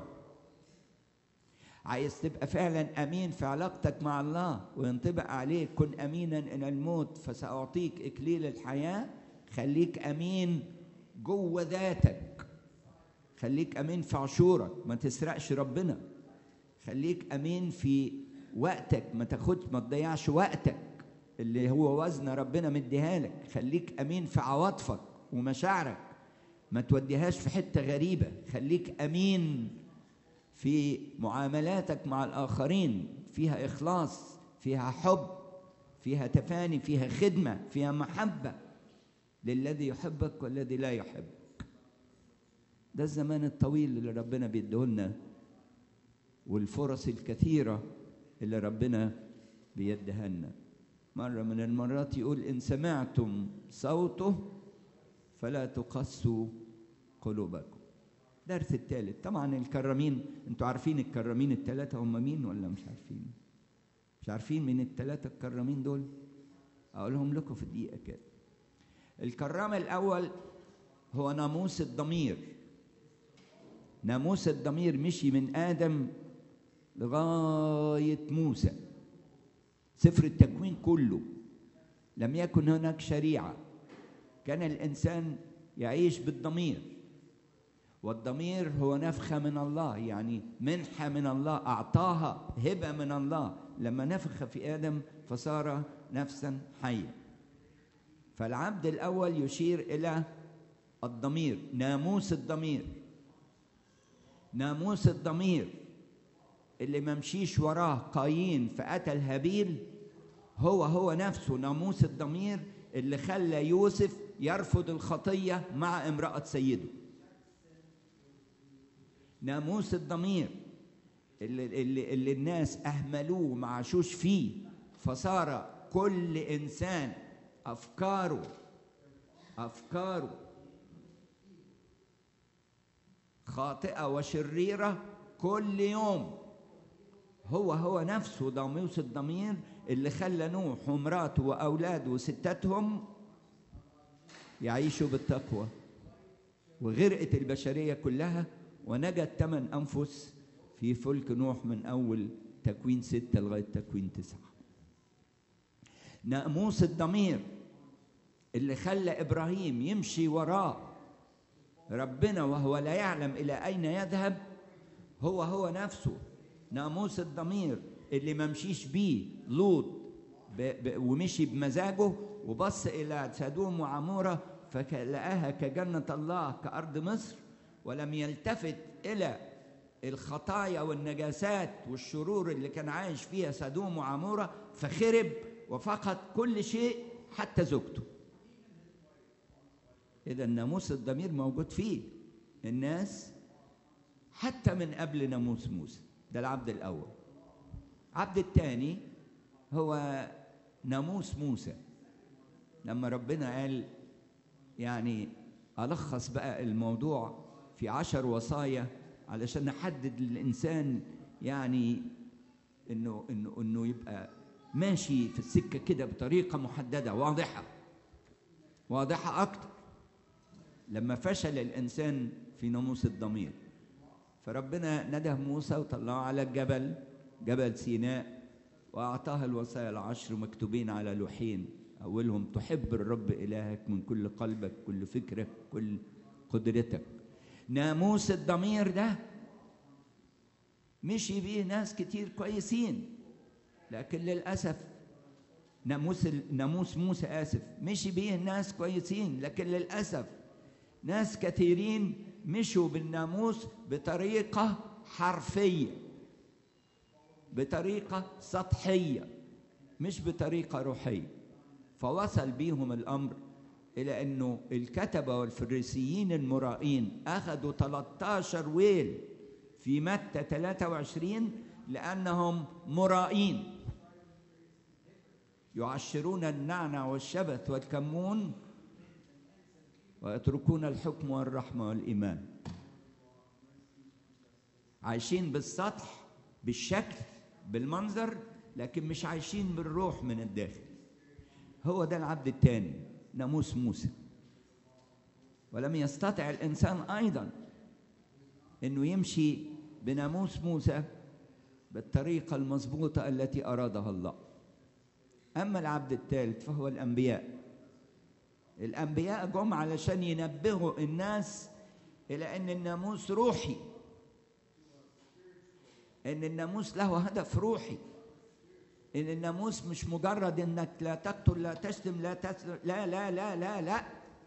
عايز تبقى فعلا أمين في علاقتك مع الله وينطبق عليك كن أمينا إلى الموت فسأعطيك إكليل الحياة، خليك أمين جوه ذاتك، خليك أمين في عشورك، ما تسرقش ربنا، خليك أمين في وقتك، ما تضيعش وقتك اللي هو وزن ربنا مديها لك، خليك أمين في عواطفك ومشاعرك، ما توديهاش في حتة غريبة، خليك أمين في معاملاتك مع الآخرين، فيها إخلاص، فيها حب، فيها تفاني، فيها خدمة، فيها محبة للذي يحبك والذي لا يحبك. ده الزمان الطويل اللي ربنا بيديهولنا والفرص الكثيرة اللي ربنا بيديها لنا. مرة من المرات يقول إن سمعتم صوته فلا تقسوا قلوبكم. درس الثالث. طبعا الكرامين، انتوا عارفين الكرامين الثلاثة هم مين ولا مش عارفين؟ مش عارفين مين الثلاثة الكرامين دول؟ أقولهم لكم في دقيقة كده. الكرام الأول هو ناموس الضمير. ناموس الضمير مشي من آدم لغاية موسى. سفر التكوين كله لم يكن هناك شريعة، كان الإنسان يعيش بالضمير، والضمير هو نفخة من الله، يعني منحة من الله، أعطاها هبة من الله لما نفخ في آدم فصار نفسا حية. فالعبد الأول يشير إلى الضمير، ناموس الضمير. ناموس الضمير اللي ممشيش وراه قايين فقتل هابيل هو نفسه ناموس الضمير اللي خلى يوسف يرفض الخطية مع امرأة سيده. ناموس الضمير اللي الناس أهملوه ما عاشوش فيه، فصار كل إنسان أفكاره خاطئة وشريرة كل يوم. هو نفسه ناموس الضمير اللي خلى نوح ومراته وأولاده وستاتهم يعيشوا بالتقوى، وغرقت البشرية كلها ونجت 8 أنفس في فلك نوح من أول تكوين 6 لغاية تكوين 9. ناموس الضمير اللي خلى إبراهيم يمشي وراء ربنا وهو لا يعلم إلى أين يذهب هو نفسه ناموس الضمير اللي ممشيش بيه لوط ومشي بمزاجه وبص إلى سدوم وعمورة فلقاها كجنة الله كأرض مصر، ولم يلتفت إلى الخطايا والنجاسات والشرور اللي كان عايش فيها سدوم وعمورة، فخرب وفقد كل شيء حتى زوجته. إذا ناموس الضمير موجود فيه الناس حتى من قبل ناموس موسى. ده العبد الأول. العبد الثاني هو ناموس موسى، لما ربنا قال يعني ألخص بقى الموضوع في 10 وصايا علشان نحدد للإنسان يعني إنه يبقى ماشي في السكة كده بطريقة محددة واضحة أكتر لما فشل الإنسان في ناموس الضمير. فربنا ندى موسى وطلعه على الجبل، جبل سيناء، وأعطاه الوصايا 10 مكتوبين على لوحين، أولهم تحب الرب إلهك من كل قلبك، كل فكرك، كل قدرتك. ناموس الضمير ده مشي بيه ناس كتير كويسين، لكن للأسف ناموس موسى مشي بيه ناس كويسين، لكن للأسف ناس كثيرين مشوا بالناموس بطريقة حرفية، بطريقة سطحية، مش بطريقة روحية. فوصل بيهم الأمر إلى أنه الكتبة والفريسيين المرائين أخذوا 13 ويل في متى 23 لأنهم مرائين، يعشرون النعنع والشبث والكمون ويتركون الحكم والرحمة والإيمان. عايشين بالسطح، بالشكل، بالمنظر، لكن مش عايشين بالروح من الداخل. هو ده العبد الثاني، ناموس موسى. ولم يستطع الإنسان أيضا أنه يمشي بناموس موسى بالطريقة المضبوطة التي أرادها الله. أما العبد الثالث فهو الأنبياء. الأنبياء جم علشان ينبهوا الناس إلى أن الناموس روحي، أن الناموس له هدف روحي، أن الناموس مش مجرد أنك لا تقتل، لا تشتم، لا تسرق، لا لا لا لا لا.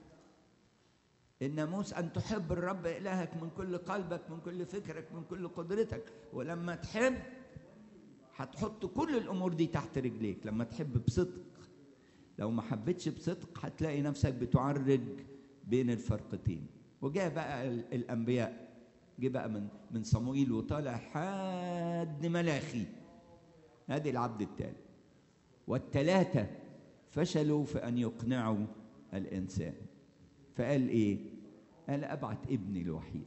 الناموس أن تحب الرب إلهك من كل قلبك، من كل فكرك، من كل قدرتك. ولما تحب هتحط كل الأمور دي تحت رجليك. لما تحب بصدق، لو ما حبيتش بصدق هتلاقي نفسك بتعرج بين الفرقتين. وجاء بقى الانبياء، جه بقى من صموئيل وطالع حد ملاخي، ادي العبد الثالث. والثلاثه فشلوا في ان يقنعوا الانسان، فقال ايه؟ قال ابعت ابني الوحيد.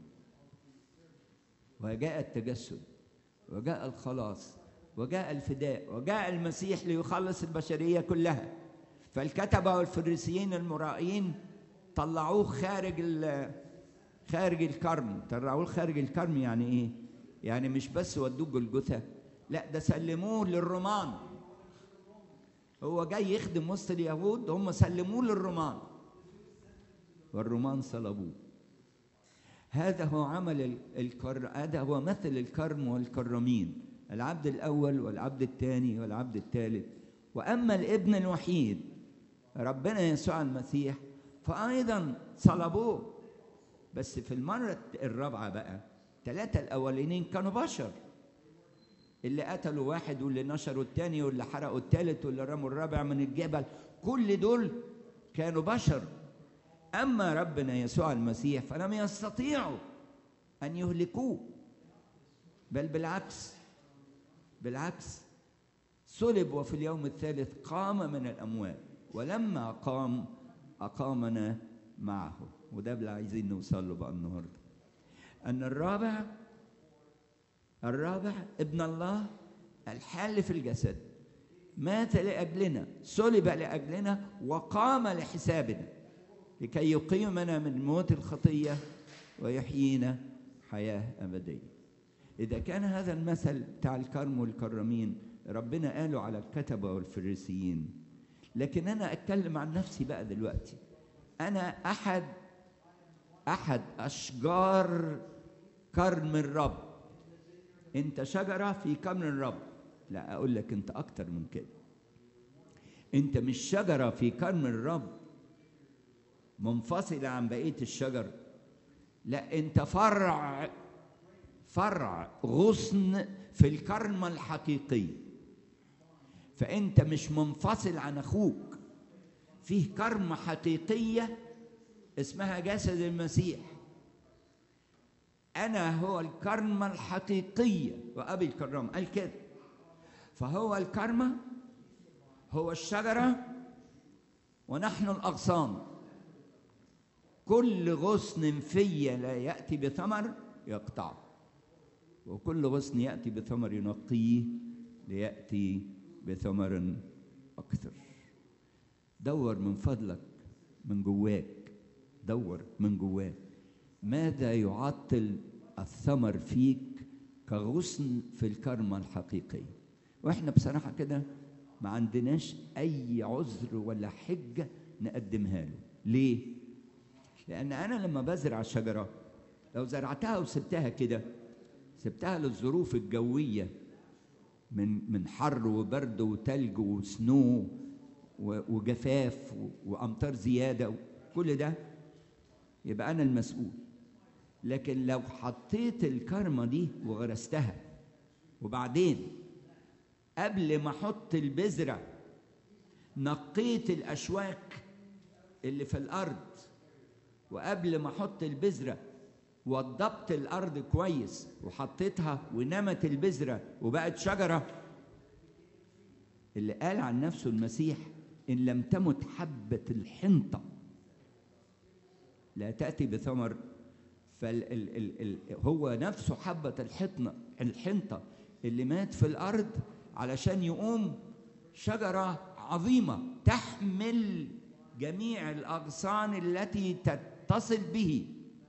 وجاء التجسد، وجاء الخلاص، وجاء الفداء، وجاء المسيح ليخلص البشريه كلها. فالكتبه والفريسيين المرائين طلعوه خارج الكرم. طلعوه خارج الكرم يعني ايه؟ يعني مش بس ودوه جلجثة، لا ده سلموه للرومان. هو جاي يخدم وسط اليهود، هم سلموه للرومان والرومان صلبوه. هذا هو عمل هذا هو مثل الكرم والكرمين، العبد الأول والعبد الثاني والعبد الثالث. وأما الابن الوحيد ربنا يسوع المسيح فأيضا صلبوه، بس في المرة الرابعة بقى. 3 الأولين كانوا بشر، اللي قتلوا واحد واللي نشروا الثاني واللي حرقوا الثالث واللي رموا الرابع من الجبل، كل دول كانوا بشر. أما ربنا يسوع المسيح فلم يستطيعوا أن يهلكوه، بل بالعكس صلب وفي اليوم الثالث قام من الأموات، ولما قام أقامنا معه. وده اللي عايزين نوصل له بقى النهارده، أن الرابع ابن الله الحال في الجسد مات لأجلنا، صلب لأجلنا، وقام لحسابنا لكي يقيمنا من موت الخطية ويحيينا حياة أبدية. إذا كان هذا المثل بتاع الكرم والكرمين ربنا قاله على الكتبة والفريسيين، لكن أنا أتكلم عن نفسي بقى دلوقتي. أنا أحد أشجار كرم الرب. أنت شجرة في كرم الرب. لا، أقول لك أنت أكتر من كده. أنت مش شجرة في كرم الرب منفصلة عن بقية الشجر، لا، أنت فرع غصن في الكرمة الحقيقية. فأنت مش منفصل عن أخوك، فيه كرمة حقيقية اسمها جسد المسيح. أنا هو الكرمة الحقيقية وأبي الكرام قال كده. فهو الكرمة، هو الشجرة، ونحن الأغصان. كل غصن في لا يأتي بثمر يقطعه، وكل غصن يأتي بثمر ينقيه ليأتي بثمر أكثر. دور من فضلك من جواك، دور من جواك ماذا يعطل الثمر فيك كغصن في الكرمة الحقيقية. واحنا بصراحة كده ما عندناش أي عذر ولا حجة نقدمها له. ليه؟ لأن أنا لما بزرع شجرة، لو زرعتها وسبتها كده، سبتها للظروف الجوية من حر وبرد وتلج وسنو وجفاف وأمطار زيادة وكل ده، يبقى أنا المسؤول. لكن لو حطيت الكرمة دي وغرستها، وبعدين قبل ما أحط البذرة نقيت الأشواك اللي في الأرض، وقبل ما أحط البذرة وضبط الأرض كويس وحطيتها ونمت البذرة وبقت شجرة، اللي قال عن نفسه المسيح إن لم تمت حبة الحنطة لا تأتي بثمر. هو نفسه حبة الحنطة اللي مات في الأرض علشان يقوم شجرة عظيمة تحمل جميع الأغصان التي تتصل به،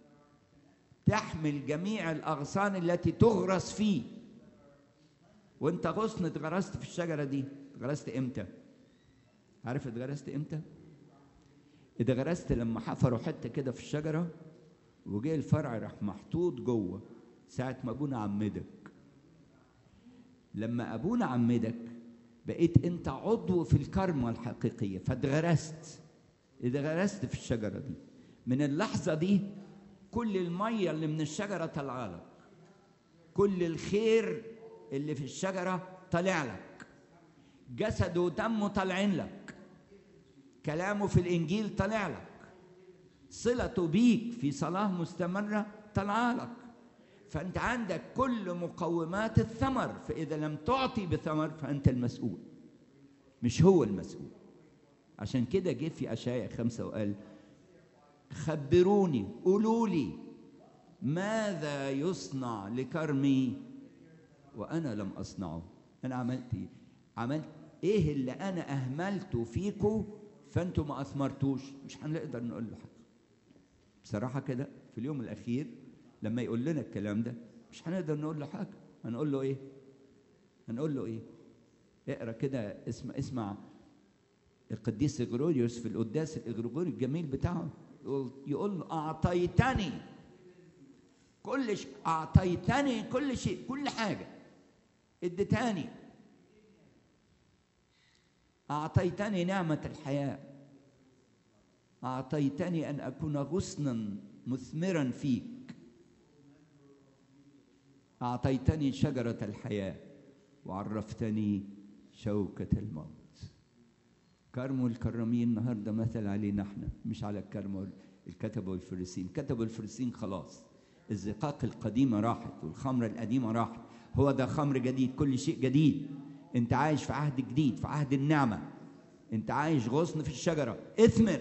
تحمل جميع الأغصان التي تغرس فيه. وانت غصن اتغرست في الشجرة دي. اتغرست امتى؟ عارف اتغرست امتى؟ اتغرست لما حفروا حتة كده في الشجرة وجه الفرع راح محطوط جوه ساعة ما أبونا عمدك. لما أبونا عمدك بقيت أنت عضو في الكرمة الحقيقية، فاتغرست. اتغرست في الشجرة دي. من اللحظة دي كل المية اللي من الشجرة طلع لك، كل الخير اللي في الشجرة طلع لك، جسده ودمه طالعين لك، كلامه في الإنجيل طلع لك، صلته بيك في صلاة مستمرة طلع لك. فأنت عندك كل مقومات الثمر، فإذا لم تعطي بثمر فأنت المسؤول، مش هو المسؤول. عشان كده جه في أشعياء 5 وقال خبروني، قولوا لي ماذا يصنع لكرمي وأنا لم أصنعه. أنا عملت إيه؟ عملت إيه اللي أنا أهملته فيكم فأنتوا ما أثمرتوش؟ مش هنقدر نقول له حاجة بصراحة كده. في اليوم الأخير لما يقول لنا الكلام ده مش هنقدر نقول له حاجة. هنقول له إيه؟ هنقول له إيه؟ اقرأ كده، اسمع القديس إغريغوريوس في القداس الإغريغوري الجميل بتاعه، يقول له أعطيتني كل شيء، أعطيتني كل شيء، كل حاجة اديتاني، أعطيتني نعمة الحياة، أعطيتني أن أكون غصنا مثمرا فيك، أعطيتني شجرة الحياة وعرفتني شوكة الموت. كرم الكرمين النهارده مثل علينا احنا، مش على الكرم الكتبة والفريسين. كتبوا الفريسين خلاص، الزقاق القديمة راحت والخمر القديمة راحت، هو ده خمر جديد، كل شيء جديد. انت عايش في عهد جديد، في عهد النعمة، انت عايش غصن في الشجرة، اثمر.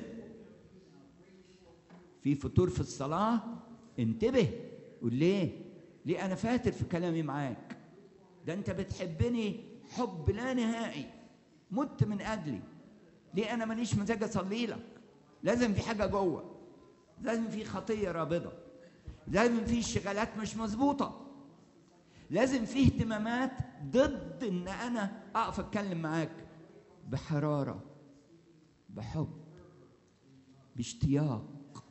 في فطور في الصلاة انتبه، قول ليه انا فاتر في كلامي معاك؟ ده انت بتحبني حب لا نهائي، مت من اجلي، ليه انا ماليش مزاج اصلي لك؟ لازم في حاجة جوه، لازم في خطية رابضة، لازم في شغالات مش مظبوطة، لازم في اهتمامات ضد ان انا اقف اتكلم معاك بحرارة، بحب، باشتياق،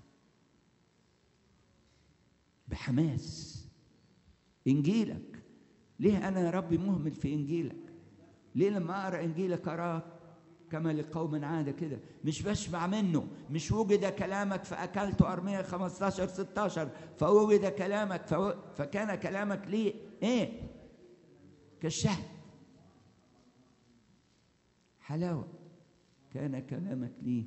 بحماس. انجيلك، ليه انا يا ربي مهمل في انجيلك؟ ليه لما اقرا انجيلك اراك كما لقوم عادة كده، مش بشبع منه؟ مش وجد كلامك فاكلت، ارميا 15-16، فوجد كلامك فكان كلامك ليه ايه؟ كالشهد، حلاوة. كان كلامك ليه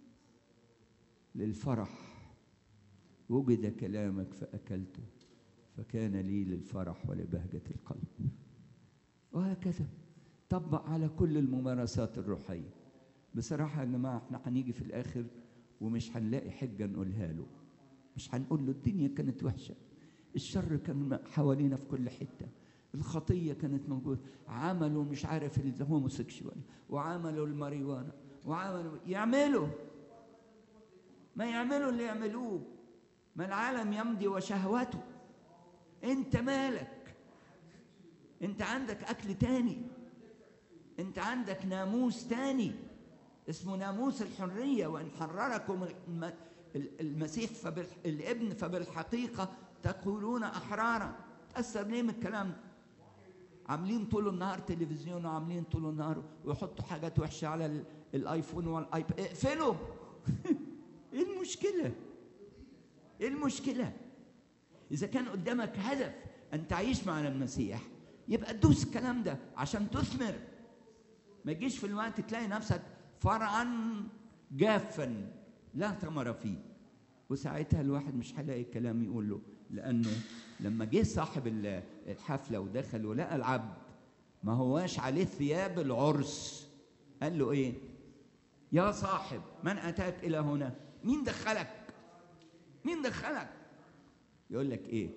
للفرح، وجد كلامك فأكلته فكان لي للفرح ولبهجة القلب. وهكذا طبق على كل الممارسات الروحية. بصراحة يا جماعة احنا هنيجي في الآخر ومش هنلاقي حجة نقولها له، مش هنقول له الدنيا كانت وحشة، الشر كان حوالينا في كل حتة، الخطية كانت موجودة، عملوا مش عارف الهوموسيكشوال، وعملوا الماريوانا، وعملوا يعملوا ما يعملوا اللي يعملوه، ما العالم يمضي وشهوته. انت مالك؟ انت عندك اكل تاني، انت عندك ناموس تاني اسمه ناموس الحرية. وان حرركم المسيح الابن فبالحقيقة تقولون احرارا. تأثر ليه من الكلام ده؟ عاملين طول النهار تلفزيون، وعاملين طول النهار ويحطوا حاجات وحشة على الايفون والايباد. اقفلوا. ايه المشكلة؟ ايه المشكلة؟ اذا كان قدامك هدف ان تعيش مع المسيح يبقى تدوس الكلام ده عشان تثمر. ما تجيش في الوقت تلاقي نفسك فرعا جافا لا ثمر فيه، وساعتها الواحد مش هيلاقي كلام يقول له. لانه لما جه صاحب الحفله ودخل ولقى العبد ما هواش عليه ثياب العرس، قال له ايه؟ يا صاحب من اتاك الى هنا؟ مين دخلك؟ مين دخلك؟ يقول لك ايه؟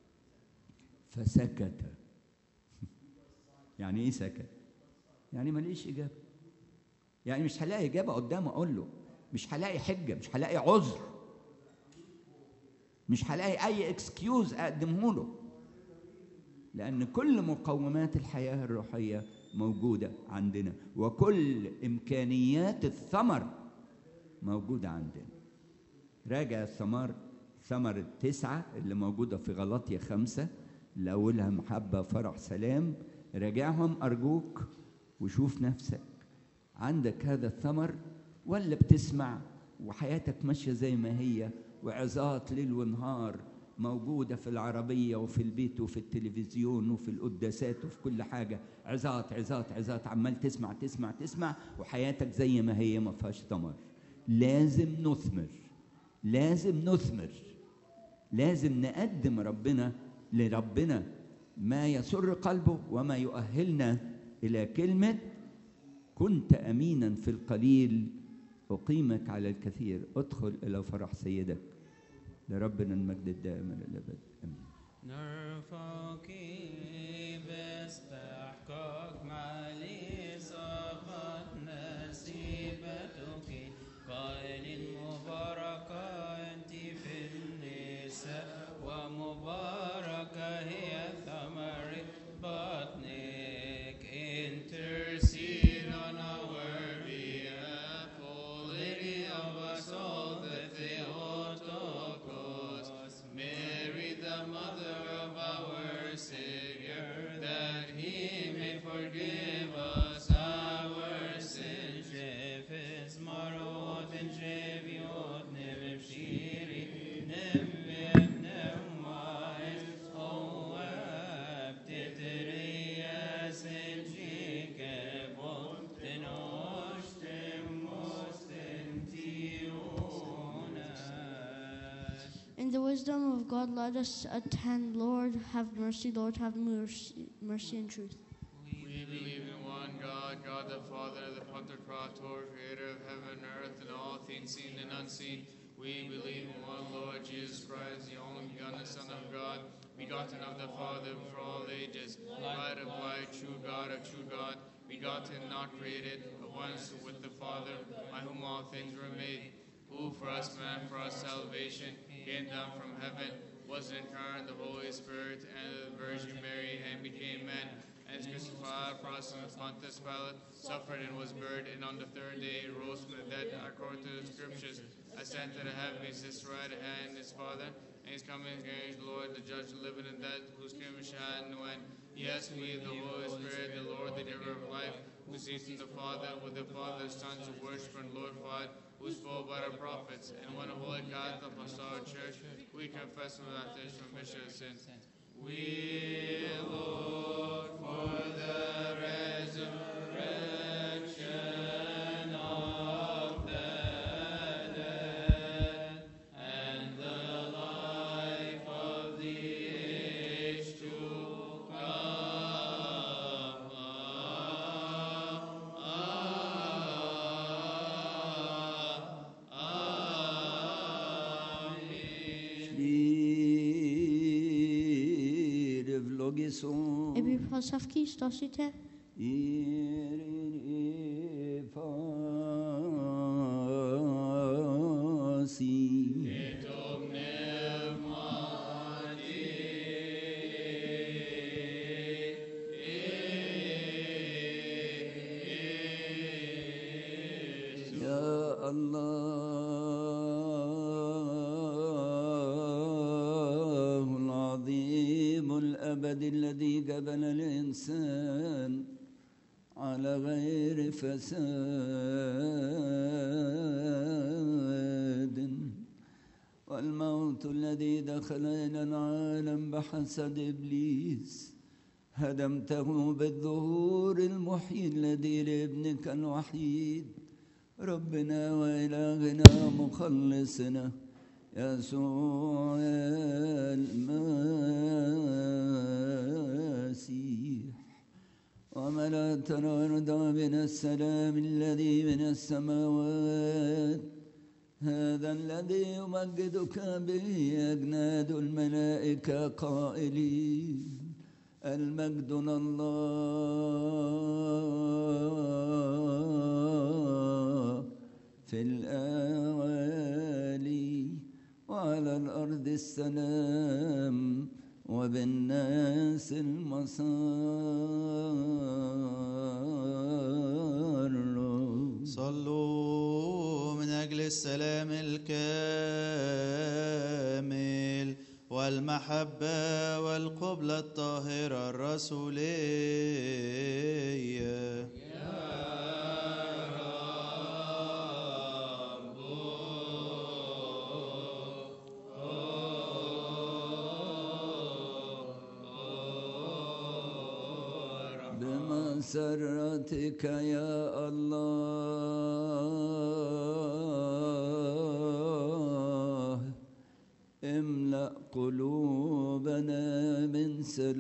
فسكت. يعني ايه سكت؟ يعني ماليش اجابه، يعني مش هلاقي اجابه قدامه اقول له، مش هلاقي حجه، مش هلاقي عذر، مش هلاقي اي اكسكيوز اقدمه له، لان كل مقومات الحياه الروحيه موجوده عندنا، وكل امكانيات الثمر موجوده عندنا. راجع ثمر 9 اللي موجوده في غلاطيا 5، اللي اولها محبه، فرح، سلام. راجعهم ارجوك وشوف نفسك عندك هذا الثمر ولا بتسمع وحياتك ماشيه زي ما هي، وعظات ليل ونهار موجوده في العربيه وفي البيت وفي التلفزيون وفي القداسات وفي كل حاجه، عظات عظات عظات، عمال تسمع تسمع تسمع، وحياتك زي ما هي ما فيهاش ثمر. لازم نثمر، لازم نثمر، لازم نقدم لربنا ما يسر قلبه وما يؤهلنا إلى كلمة كنت أمينا في القليل أقيمك على الكثير، ادخل إلى فرح سيدك. لربنا المجد الدائم إلى الأبد، آمين. نرفعك باستحقاق معلي صفت نسيبتك قائل مباركة أنت في النساء ومباركة هي ثمر بطنك. Intercede on our behalf, O Lady of us all, the Theotokos, Mary the mother of our Savior, that he may forgive us our sins. Jefes marot and jeviot nem shiri nem nem wise o abtitrias and jikebot tenostem In the wisdom of God, let us attend. Lord, have mercy. Lord, have mercy, mercy and truth. We believe in one God, God the Father, the Pantocrator, creator of heaven and earth and all things seen and unseen. We believe in one Lord Jesus Christ, the only begotten Son of God, begotten of the Father for all ages, light of light, true God of true God, begotten, not created, at once with the Father, by whom all things were made, who for us man, for our salvation, came down from heaven, was incarnate of the Holy Spirit and of the Virgin Mary, and became man, and is crucified for us on Pontius Pilate, suffered and was buried, and on the third day rose from the dead, according to the Scriptures, ascended to the heavens, his right hand, his Father, and he's coming again, Lord, the judge of living and dead, whose kingdom shall have no end. Yes, we, the Holy Spirit, the Lord, the giver of life, who sees from the Father, with the Father's sons who worship and glorified, who spoke by the prophets, and one holy Catholic Apostolic Church, we confess and baptize for remission of sins. We look for the resurrection of the dead and the life of the age to come. Ebi pasavki stasite. الذي جبل الإنسان على غير فساد، والموت الذي دخل إلى العالم بحسد إبليس هدمته بالظهور المحيي الذي لابنك الوحيد ربنا وإلهنا مخلصنا يسوع المسيح، وملأت الأرض من السلام الذي من السماوات، هذا الذي يمجدك به أجناد الملائكة قائلين المجد لله في الأعالي وعلى الأرض السلام وبالناس المسار. صلوا من أجل السلام الكامل والمحبة والقبلة الطاهرة الرسولية. بمسرتك يا الله املأ قلوبنا من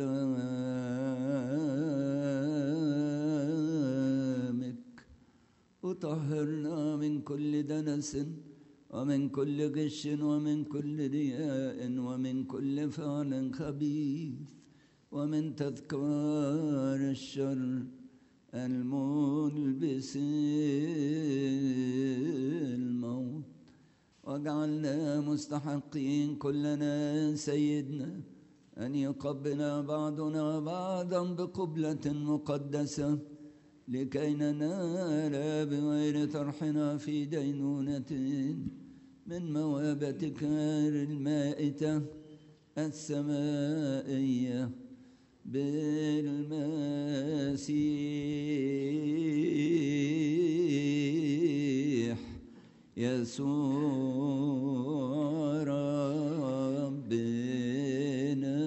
سلامك وطهرنا من كل دنس ومن كل غش ومن كل رياء ومن كل فعل خبيث ومن تذكار الشر الملبس الموت واجعلنا مستحقين كلنا سيدنا أن يقبل بعضنا بعضا بقبلة مقدسة لكي ننال بغير طرحنا في دينونة من موابتك المائتة السمائية بالمسيح يسوع ربنا.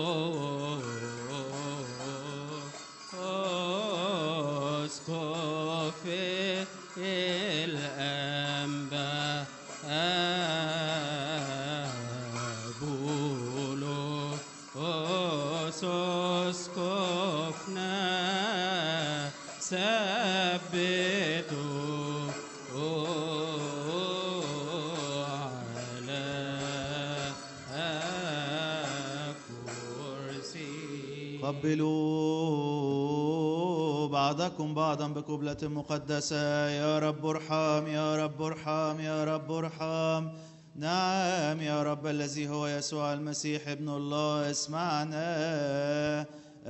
اسقف الأنباء بولس اسقفنا ثبتوا قبلوا بعضكم بعضا بقبلة مقدسة. يا رب ارحم، يا رب ارحم، يا رب ارحم. نعم يا رب الذي هو يسوع المسيح ابن الله اسمعنا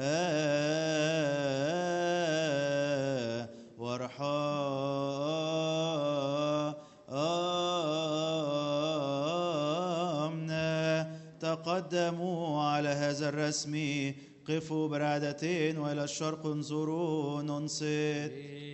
وارحمنا. تقدموا على هذا الرسم، قفوا برعدتين وإلى الشرق انظروا ننصت.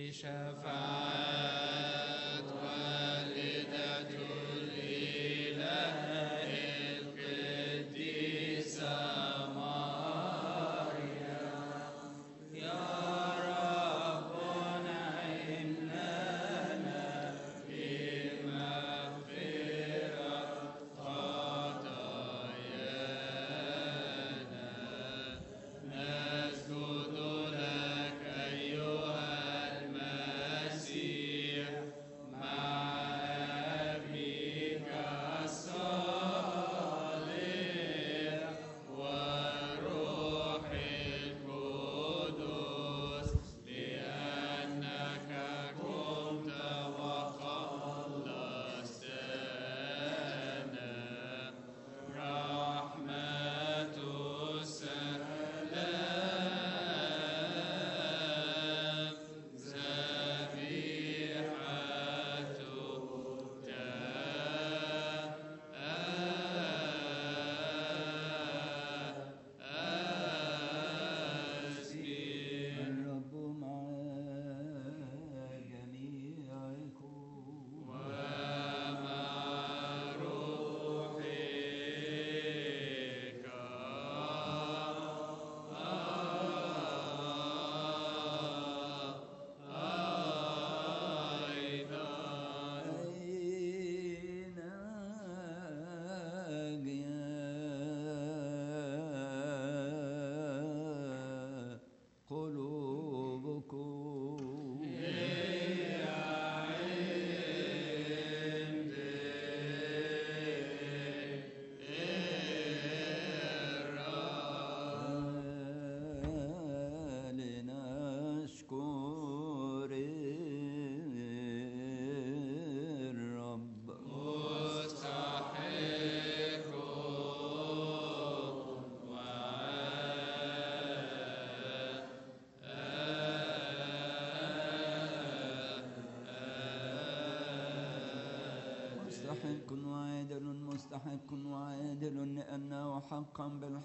مستحق وعادل لأنه حقا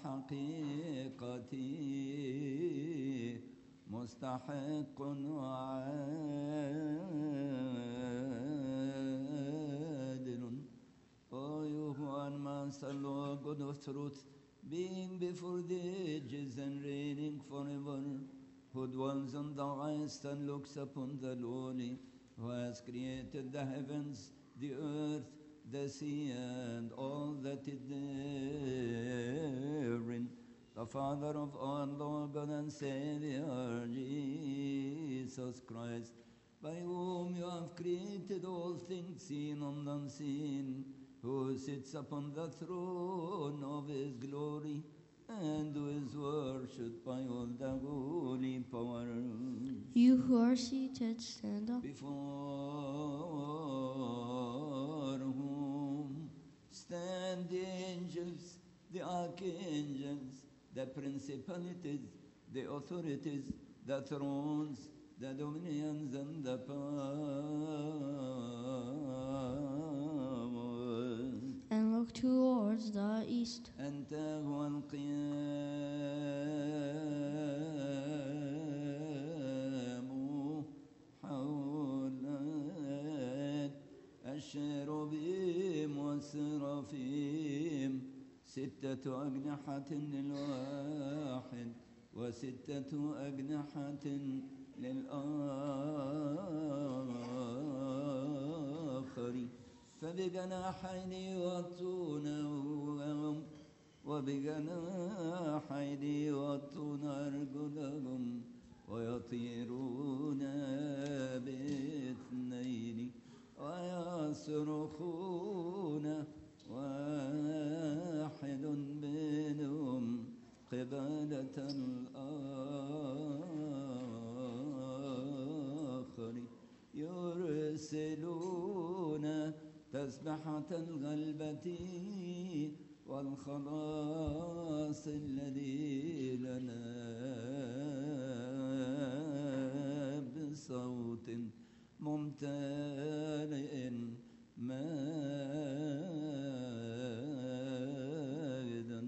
بالحقيقة مستحق وعادل. Oh, you who are Master, Lord, God of truth, being before the ages and reigning forever, who dwells on the highest and looks upon the lowly, who has created the heavens, the earth, the sea, and all that is therein, the Father of our Lord God and Savior, Jesus Christ, by whom you have created all things seen and unseen, who sits upon the throne of his glory, and who is worshipped by all the holy powers. You who are seated, stand up. Before whom stand the angels, the archangels, the principalities, the authorities, the thrones, the dominions, and the powers. And look towards the east. أنت هو القيام حولك الشيروبيم والسرافيم 6 أجنحة للواحد و6 أجنحة للآخر فبجناحين يغطونهم وبجناحين يغطون أرجلهم ويطيرون باثنين ويصرخون واحد منهم قبالة الآخر يرسلون تسبحة الغلبة والخلاص الذي لنا بصوت ممتلئ ماجدا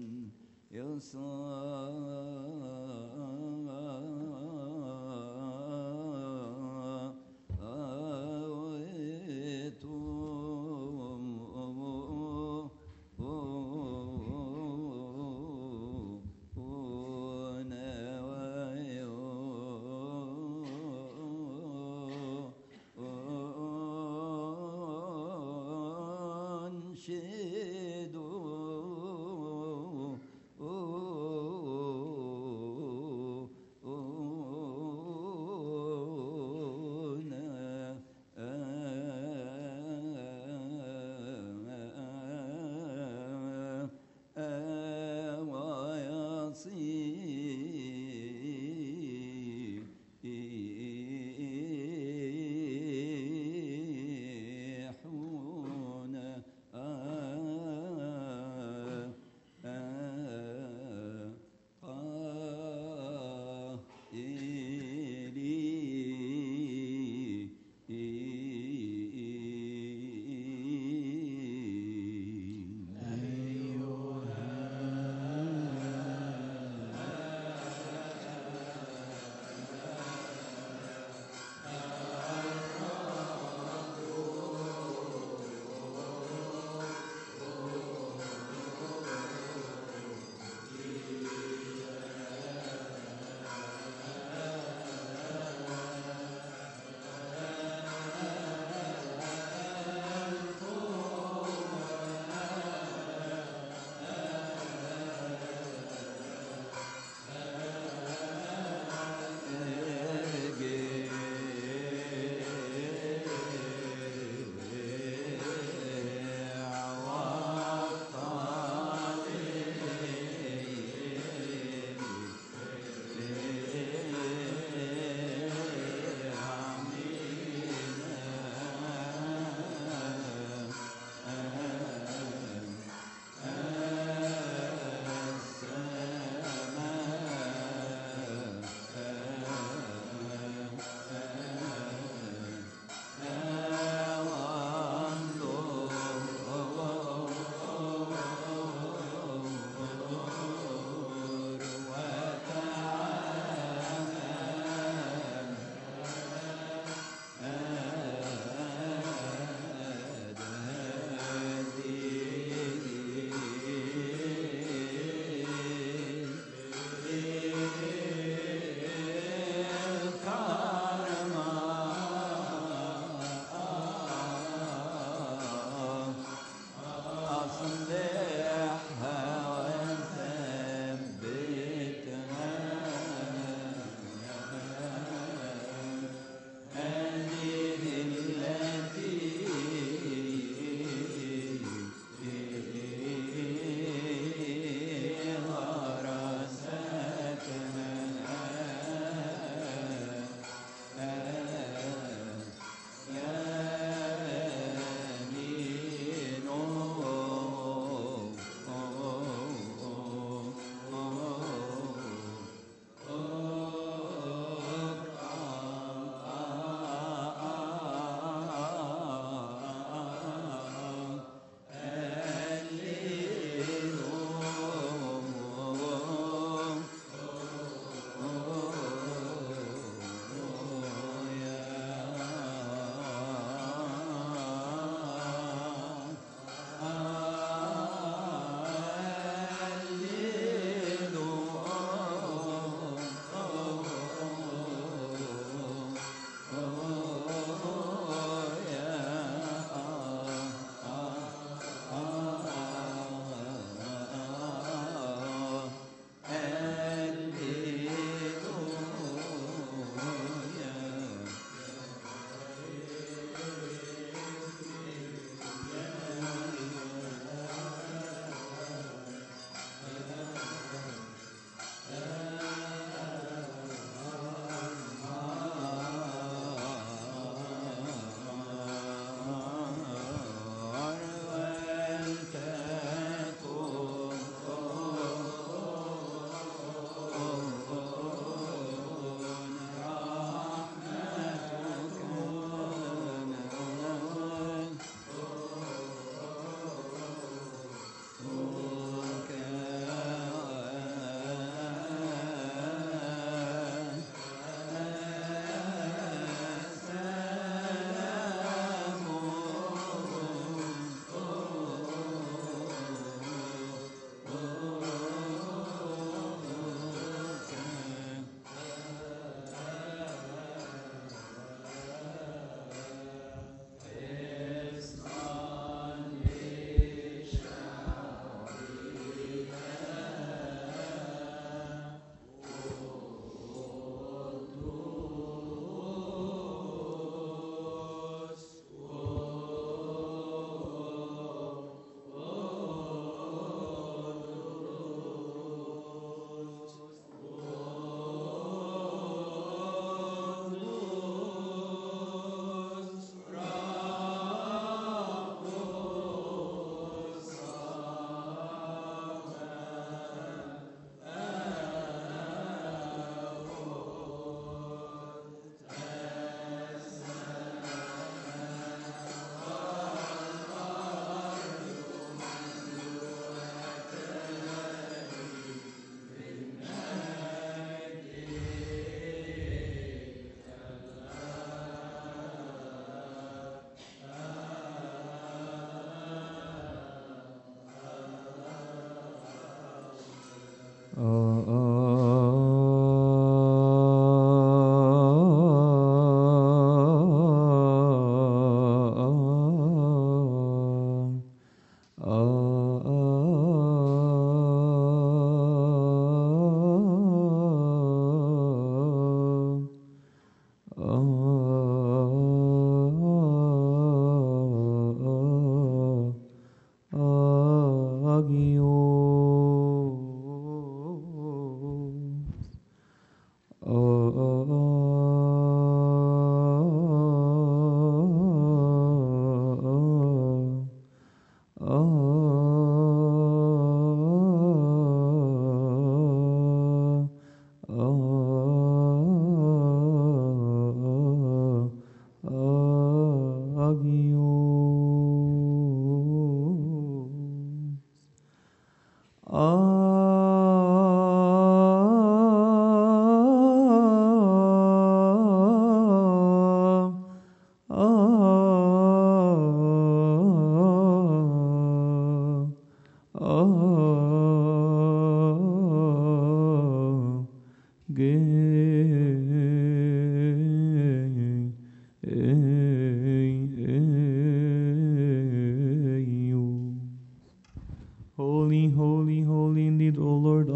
Holy, holy, holy indeed, O Lord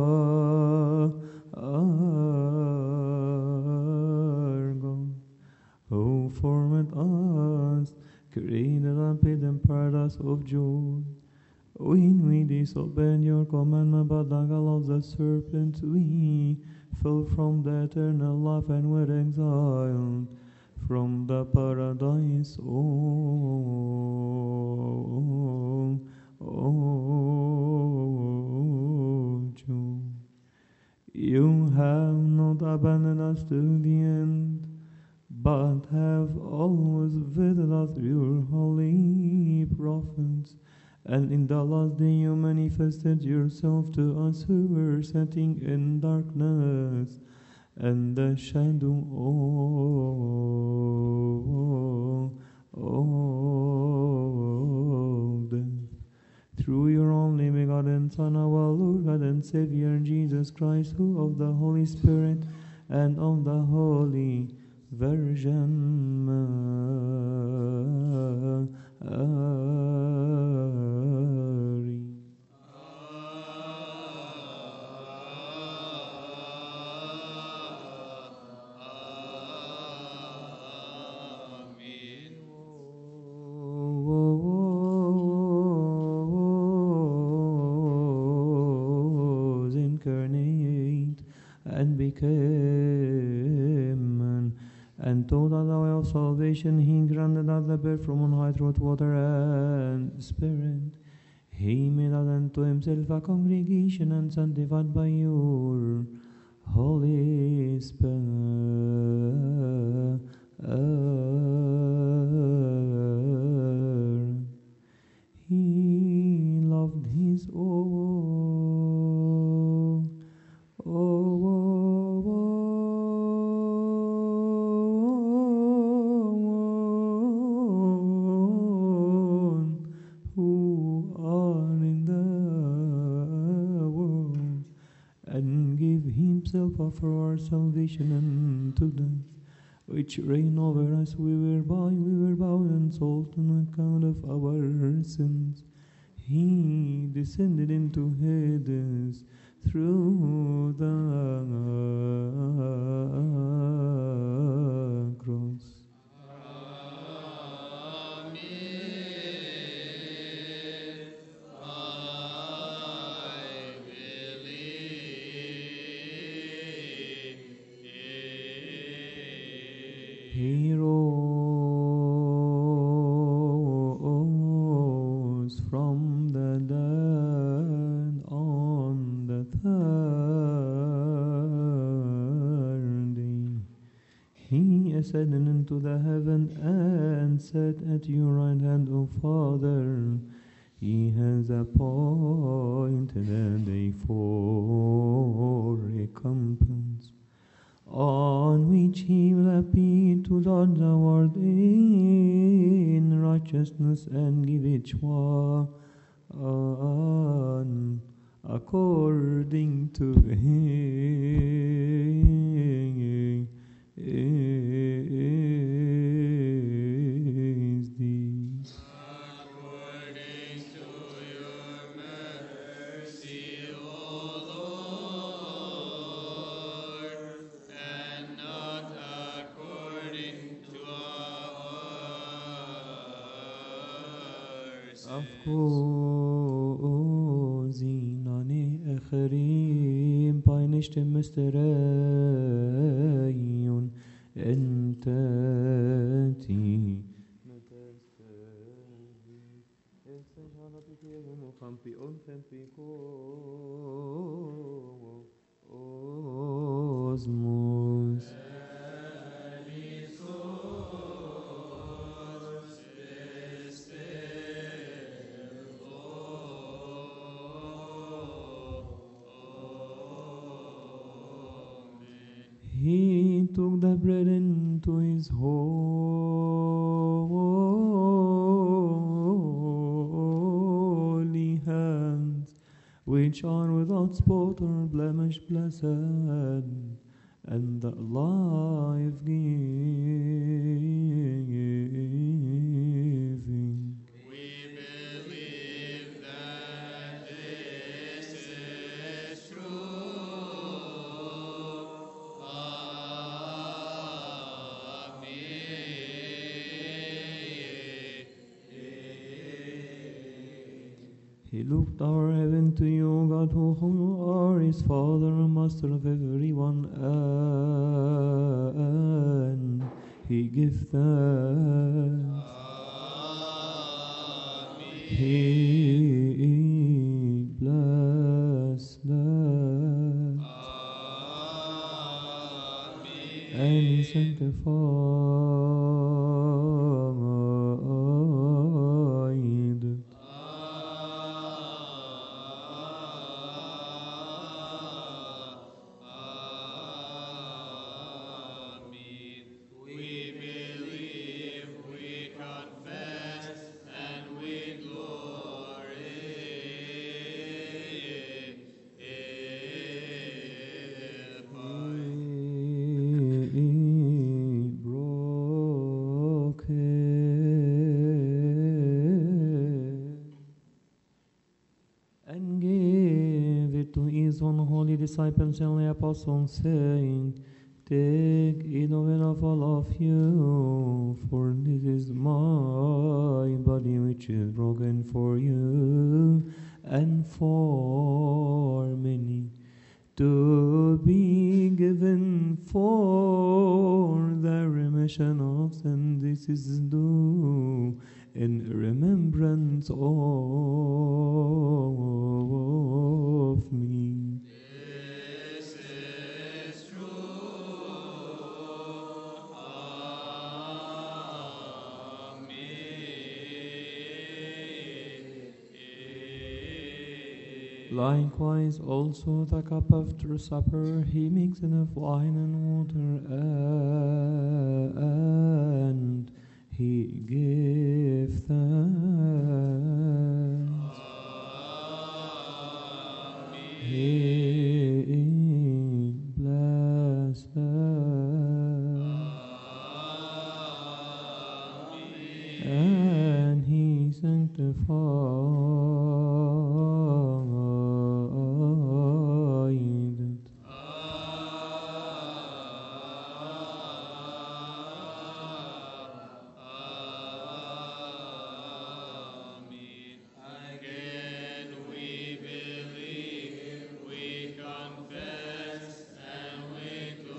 our God, who formed us, created and paid and pardoned us of joy. When we disobeyed your commandment, but like a of the serpent, we fell from the eternal life and were exiled from the paradise. Joy. You have not abandoned us to the end, but have always visited us through your holy prophets. And in the last day you manifested yourself to us who were sitting in darkness and the shadow of death. Through your only begotten Son, our Lord God and Savior, Jesus Christ, who of the Holy Spirit and of the Holy Virgin Mary, was incarnate and became man, and taught us the way of salvation. He granted us the birth from on high through water and spirit. He made us unto himself a congregation and sanctified by your Holy Spirit. He loved his own who are in the world, and gave himself up for our salvation unto death, which reign over us. We were bound and sold on account of our sins. He descended into Hades through the cross. He rose from the dead on the third day. He ascended into the heaven and sat at your right hand, O Father. He has appointed a day for recompense, on which he will appear to judge the world in righteousness and give each one according to his deeds. According to your mercy, O Lord, and not according to our sins. Afkozinane echerim painishtem misterayun entati. Osmos. He took the bread into his holy hands, which are without spot or blemish, blessed, and the life-giving. We believe that this is true. He looked our heaven to you, God, who are his Father and Master of everyone, and he gave thanks. He blessed that, and he sanctified it. We believe, we confess, and we and gave it to his own holy disciples and the apostles, saying, Take it of all of you, for this is my body which is broken for you and for many, to be given for the remission of sin. This is due in remembrance of me. This is Likewise also the cup after supper he makes enough wine and water, and he gave thanks. He blessed and he sanctified it. Again we believe, we confess, and we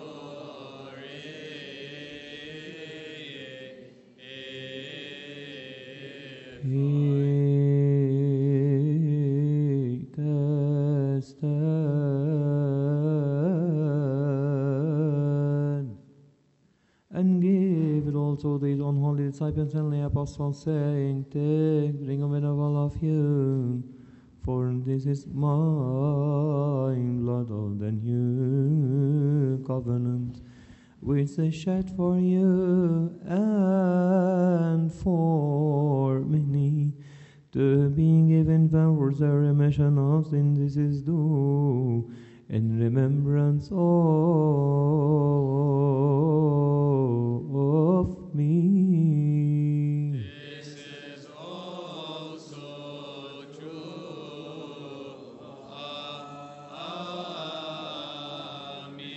He tested and gave it also to his own holy disciples and the apostles, saying, Take, drink of it of all of you, for this is my blood of the new covenant, which is shed for you and for many to be given for the remission of sins. This is due in remembrance of me. This is also true of me.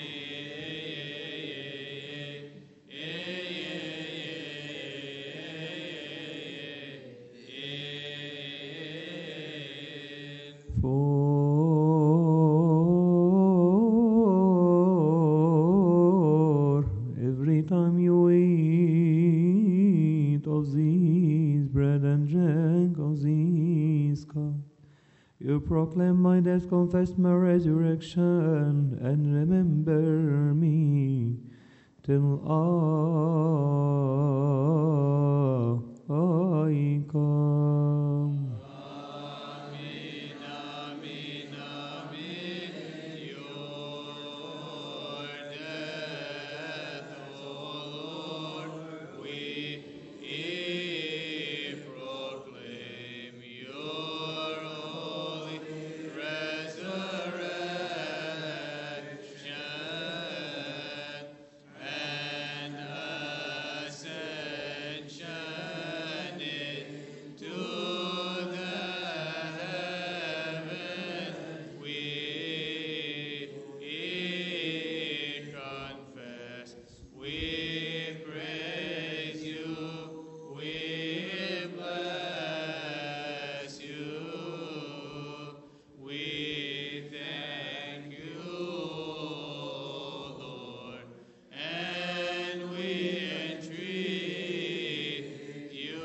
For every time you eat of these bread and drink of these cup, you proclaim my death, confess my resurrection, and remember me till I come. Amen, amen, amen. Your death, O Lord, we proclaim your holy resurrection and ascension into the heavens. We confess, we praise you, we bless you, we thank you, Lord, and we entreat you,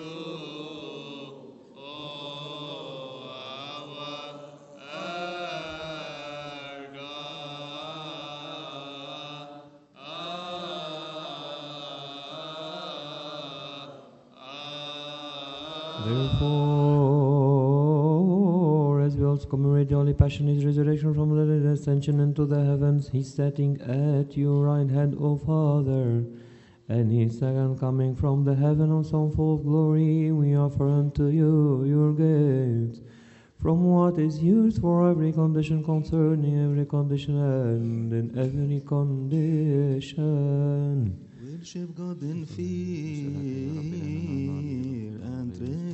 Therefore, as we also commemorate the Holy Passion, His resurrection from the dead, ascension into the heavens, His setting at your right hand, O Father, and His second coming from the heaven of some full of glory, we offer unto you your gifts, from what is used for every condition, concerning every condition, and in every condition. Worship God in fear and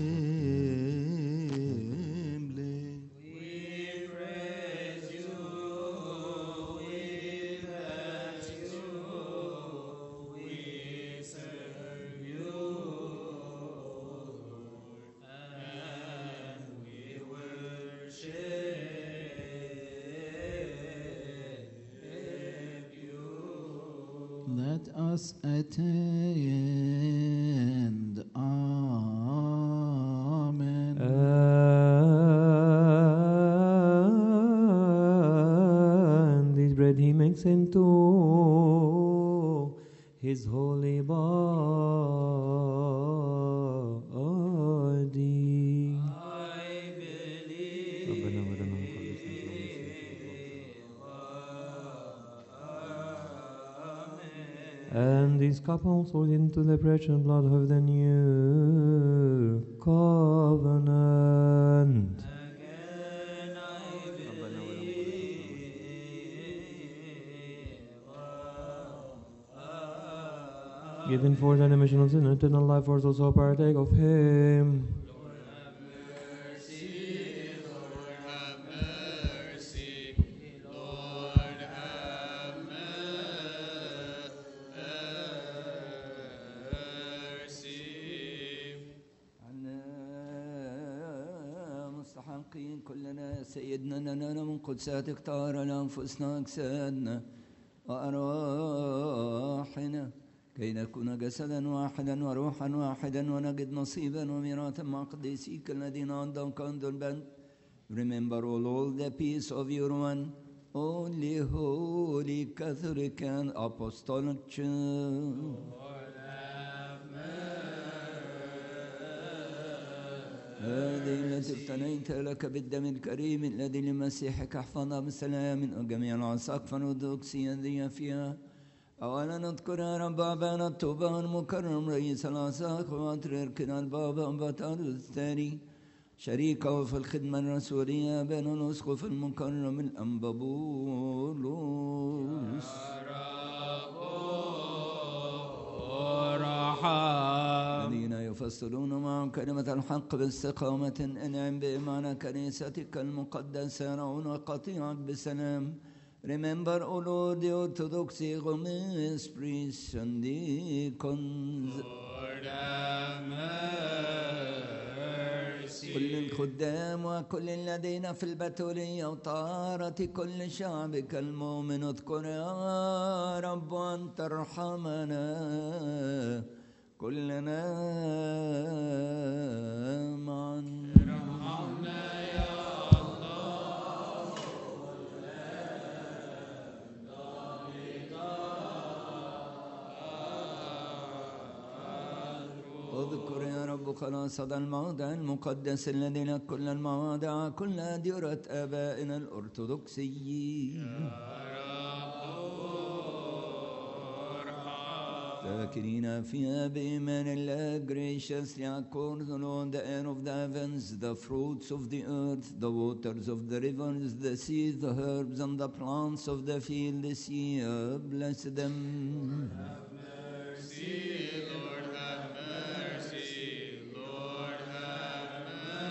trembling. we praise you, we bless you, we serve you, and we worship you. Let us attend. Amen. And this bread He makes into His holy body. I believe. And this cup also into the precious blood of the new covenant. Again I Given for the remission of sin and eternal life, for those who partake of Him. Lord have mercy, Lord have mercy, Lord have mercy. عنا مستحقين كلنا سيدنا لنا من قدساتك طهر لأنفسنا أجسادنا وأرواحنا كي نكون جسدا واحدا وروحا واحدا ونجد نصيبا وميراثا مع قديسيك الذين عندهم كنز البنت. Remember, O Lord, the peace of your one, only holy Catholic and Apostolic Church. Lord have هذه التي افتنيت لك بالدم الكريم الذي لمسيحك احفظها بسلام وجميع العساق فنودوكسيا ذي فيها. أولا نذكر يا رب أبانا التوبة المكرم رئيس العساق وأتركنا البابا بطار الثاني شريكه في الخدمة الرسولية بين الأسقف المكرم الأنبا بولس الذين يفسرون معهم كلمة الحق باستقامة انعم بإيمان كنيستك المقدسة رعون وقطيعك بسلام. Remember, O Lord, the Orthodox Romish priests and deacons. Lord have mercy. كل الخدام وكل الذين في البتولية وطهارة كل شعبك المؤمن اذكر يا رب أن ترحمنا كلنا معا. ارحمنا يا اذكر يا رب خلاص هذا الموضع المقدس الذي لك كل المواضع كل أديرة آبائنا الأرثوذكسيين ذاكرين فيها بإيمان الله graciously accord on the air of the heavens, the fruits of the earth, the waters of the rivers, the seas, the herbs and the plants of the field this year. Bless them. Have mercy, Lord, have mercy, Lord, have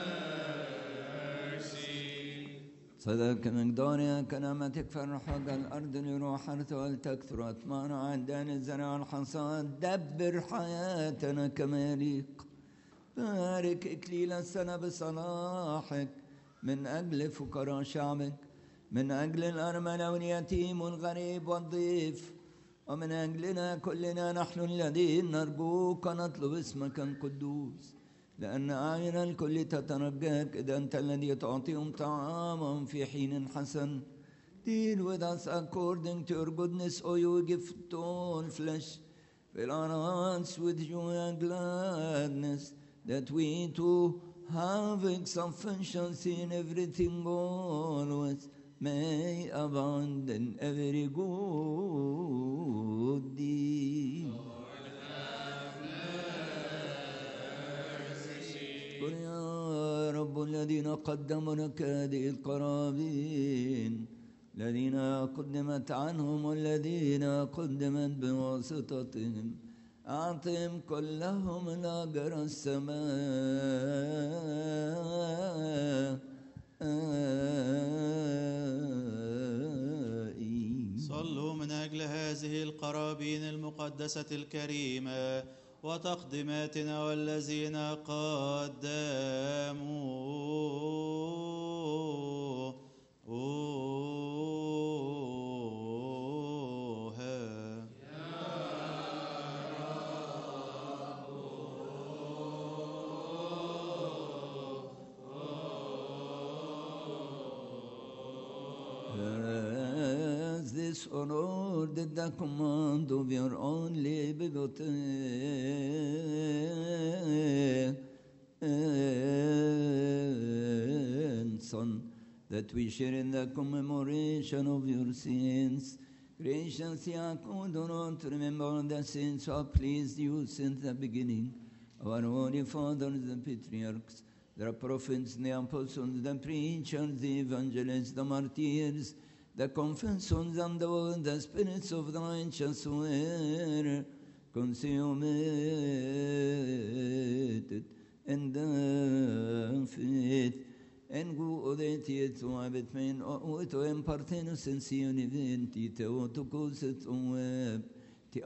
mercy. صدق مقدارها كلامتك فرحك الأرض لروح أرثها تكثر أطمانا عدان الزرع الحصاد دبر حياتنا كما يليق. بارك إكليل السنة بصلاحك من أجل فقراء شعبك من أجل الأرملة واليتيم والغريب والضيف ومن أجلنا كلنا نحن الذين نرجوك ونطلب اسمك القدوس لأن أعين الكل تترجاك إذا أنت الذي تعطيهم طعامهم في حين حسن. Deal with us according to your goodness, O you give to all flesh. Fill our hearts with joy and gladness, that we too, having sufficiency in everything always, may abound in every good deed. قل يا رب الذين قدموا لك هذه القرابين الذين قدمت عنهم والذين قدمت بواسطتهم أعطهم كلهم الأجر السمائي. صلوا من أجل هذه القرابين المقدسة الكريمة وتقديماتنا والذين قدموها. As this ordered the command of your only begotten Son, that we share in the commemoration of your sins. Graciously accord on to remember the saints who have pleased you since the beginning, our holy fathers, the patriarchs, the prophets, the apostles, the preachers, the evangelists, the martyrs, the confessors, and the spirits of the righteous were consummated in the faith. En godhet och arbetet med en och en partenus en sioniventi och tokoset och till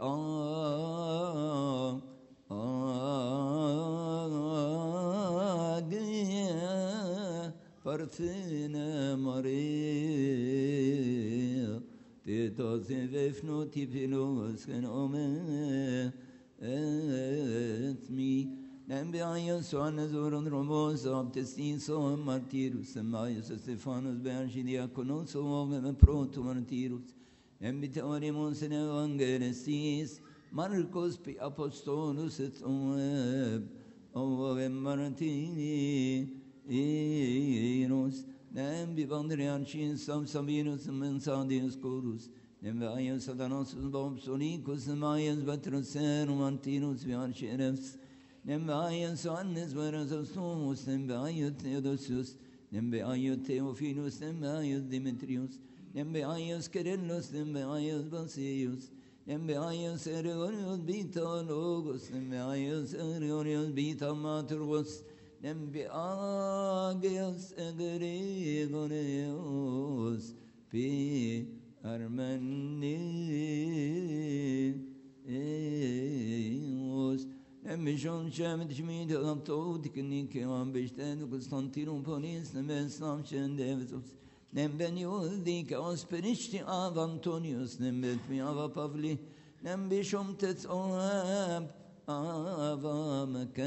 parthena Maria te tose vefno ti pilos ken ome et mi Nembiayos Anazorun Romos Abtestiso Martirus Maius Stephanus Bergidiaconos Ovem Proto Martirus Embitaorimus in Evangelistis Marcos P. Apostolus et Ovem Martini Eros Nembi Vandrianchis Sabinus Mensadius Corus Nembiayos Adanosus Bobsonicus Maius Batrosen Martinus Viarchirefs Nembeaios Annes Verazostomus, Nembeaios Theodosius, Nembeaios Theophilos, Nembeaios Demetrius, Nembeaios Kerelos, Nembeaios Basius, Nembeaios Eregonios Beta Logos, Nembeaios Eregonios Beta Maturus, Nembeagios Egregonios, P. Armenios, Nemishon Shemet Shmid Antod Kinikewan Bishtan Constantinum Polis, Nemeslam Shendevisus, Nembenius Dikos Perishti Av Antonius, Nembetmi Ava Pavli, Nembishom Tets Oab Ava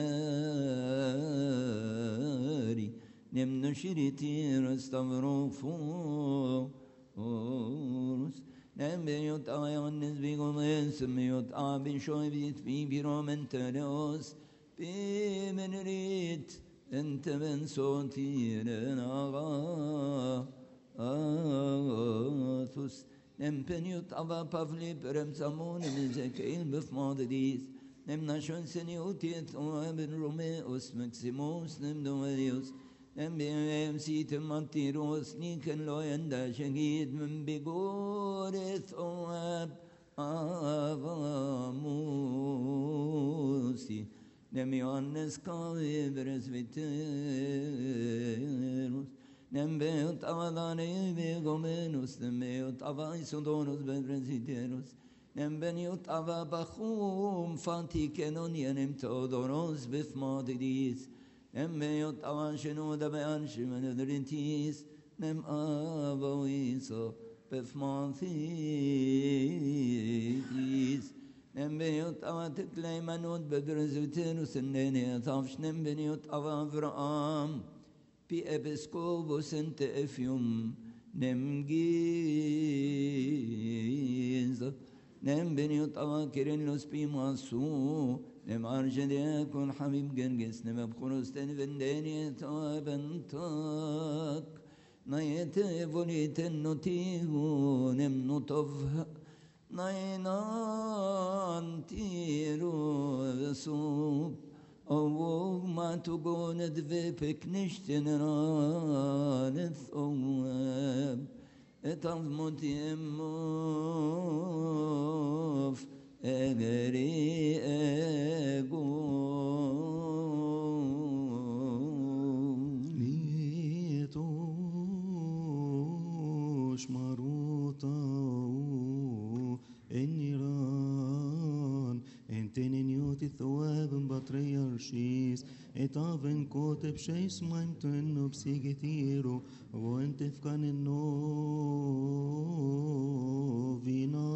Makari, Nemnushiriti Rastavrofu. Nembeot Ayannes Bigomes, Meot Abishoivit, Bibiromentarios, Bimenerit, Entevensotir, Agathus, Nempeniot Ava Pavli, Peremsamon, Ezekiel, Befmadis, Nemnashon Seniotit, Oaben Romeos, Maximus, Nemdomelius. Nembeem sitem mantiros niken loyenda shagid men begoreth oab avamusi nemiones kavivres viterus nembeot avadane begomenus nembeot avaisodonos bevrensiterus nembeniot avabachum fantikenoniem todoros befmadidis Nembeot avan shenu da be'an shimenu drintis nem avoiso befmanthis nembeot avan tikleimanut bedrezutenus nene atavsh nembeniot avan Avraham pi episcopus ente efium nemgiz nembeniot avan kirinlos pi masu Nem arjede kun habib gerges nem abkhurustan vendeni tabantak nayete voliten notigu nem notov naynan tiru vesub awog ma tugoned ve peknishten ranet awab etav mutiemov Egeri ego Litosh maruta Eniran Entenin yoti thawab batriarchis Etaven koteb sheis maimten obsigetiru Voentefkan no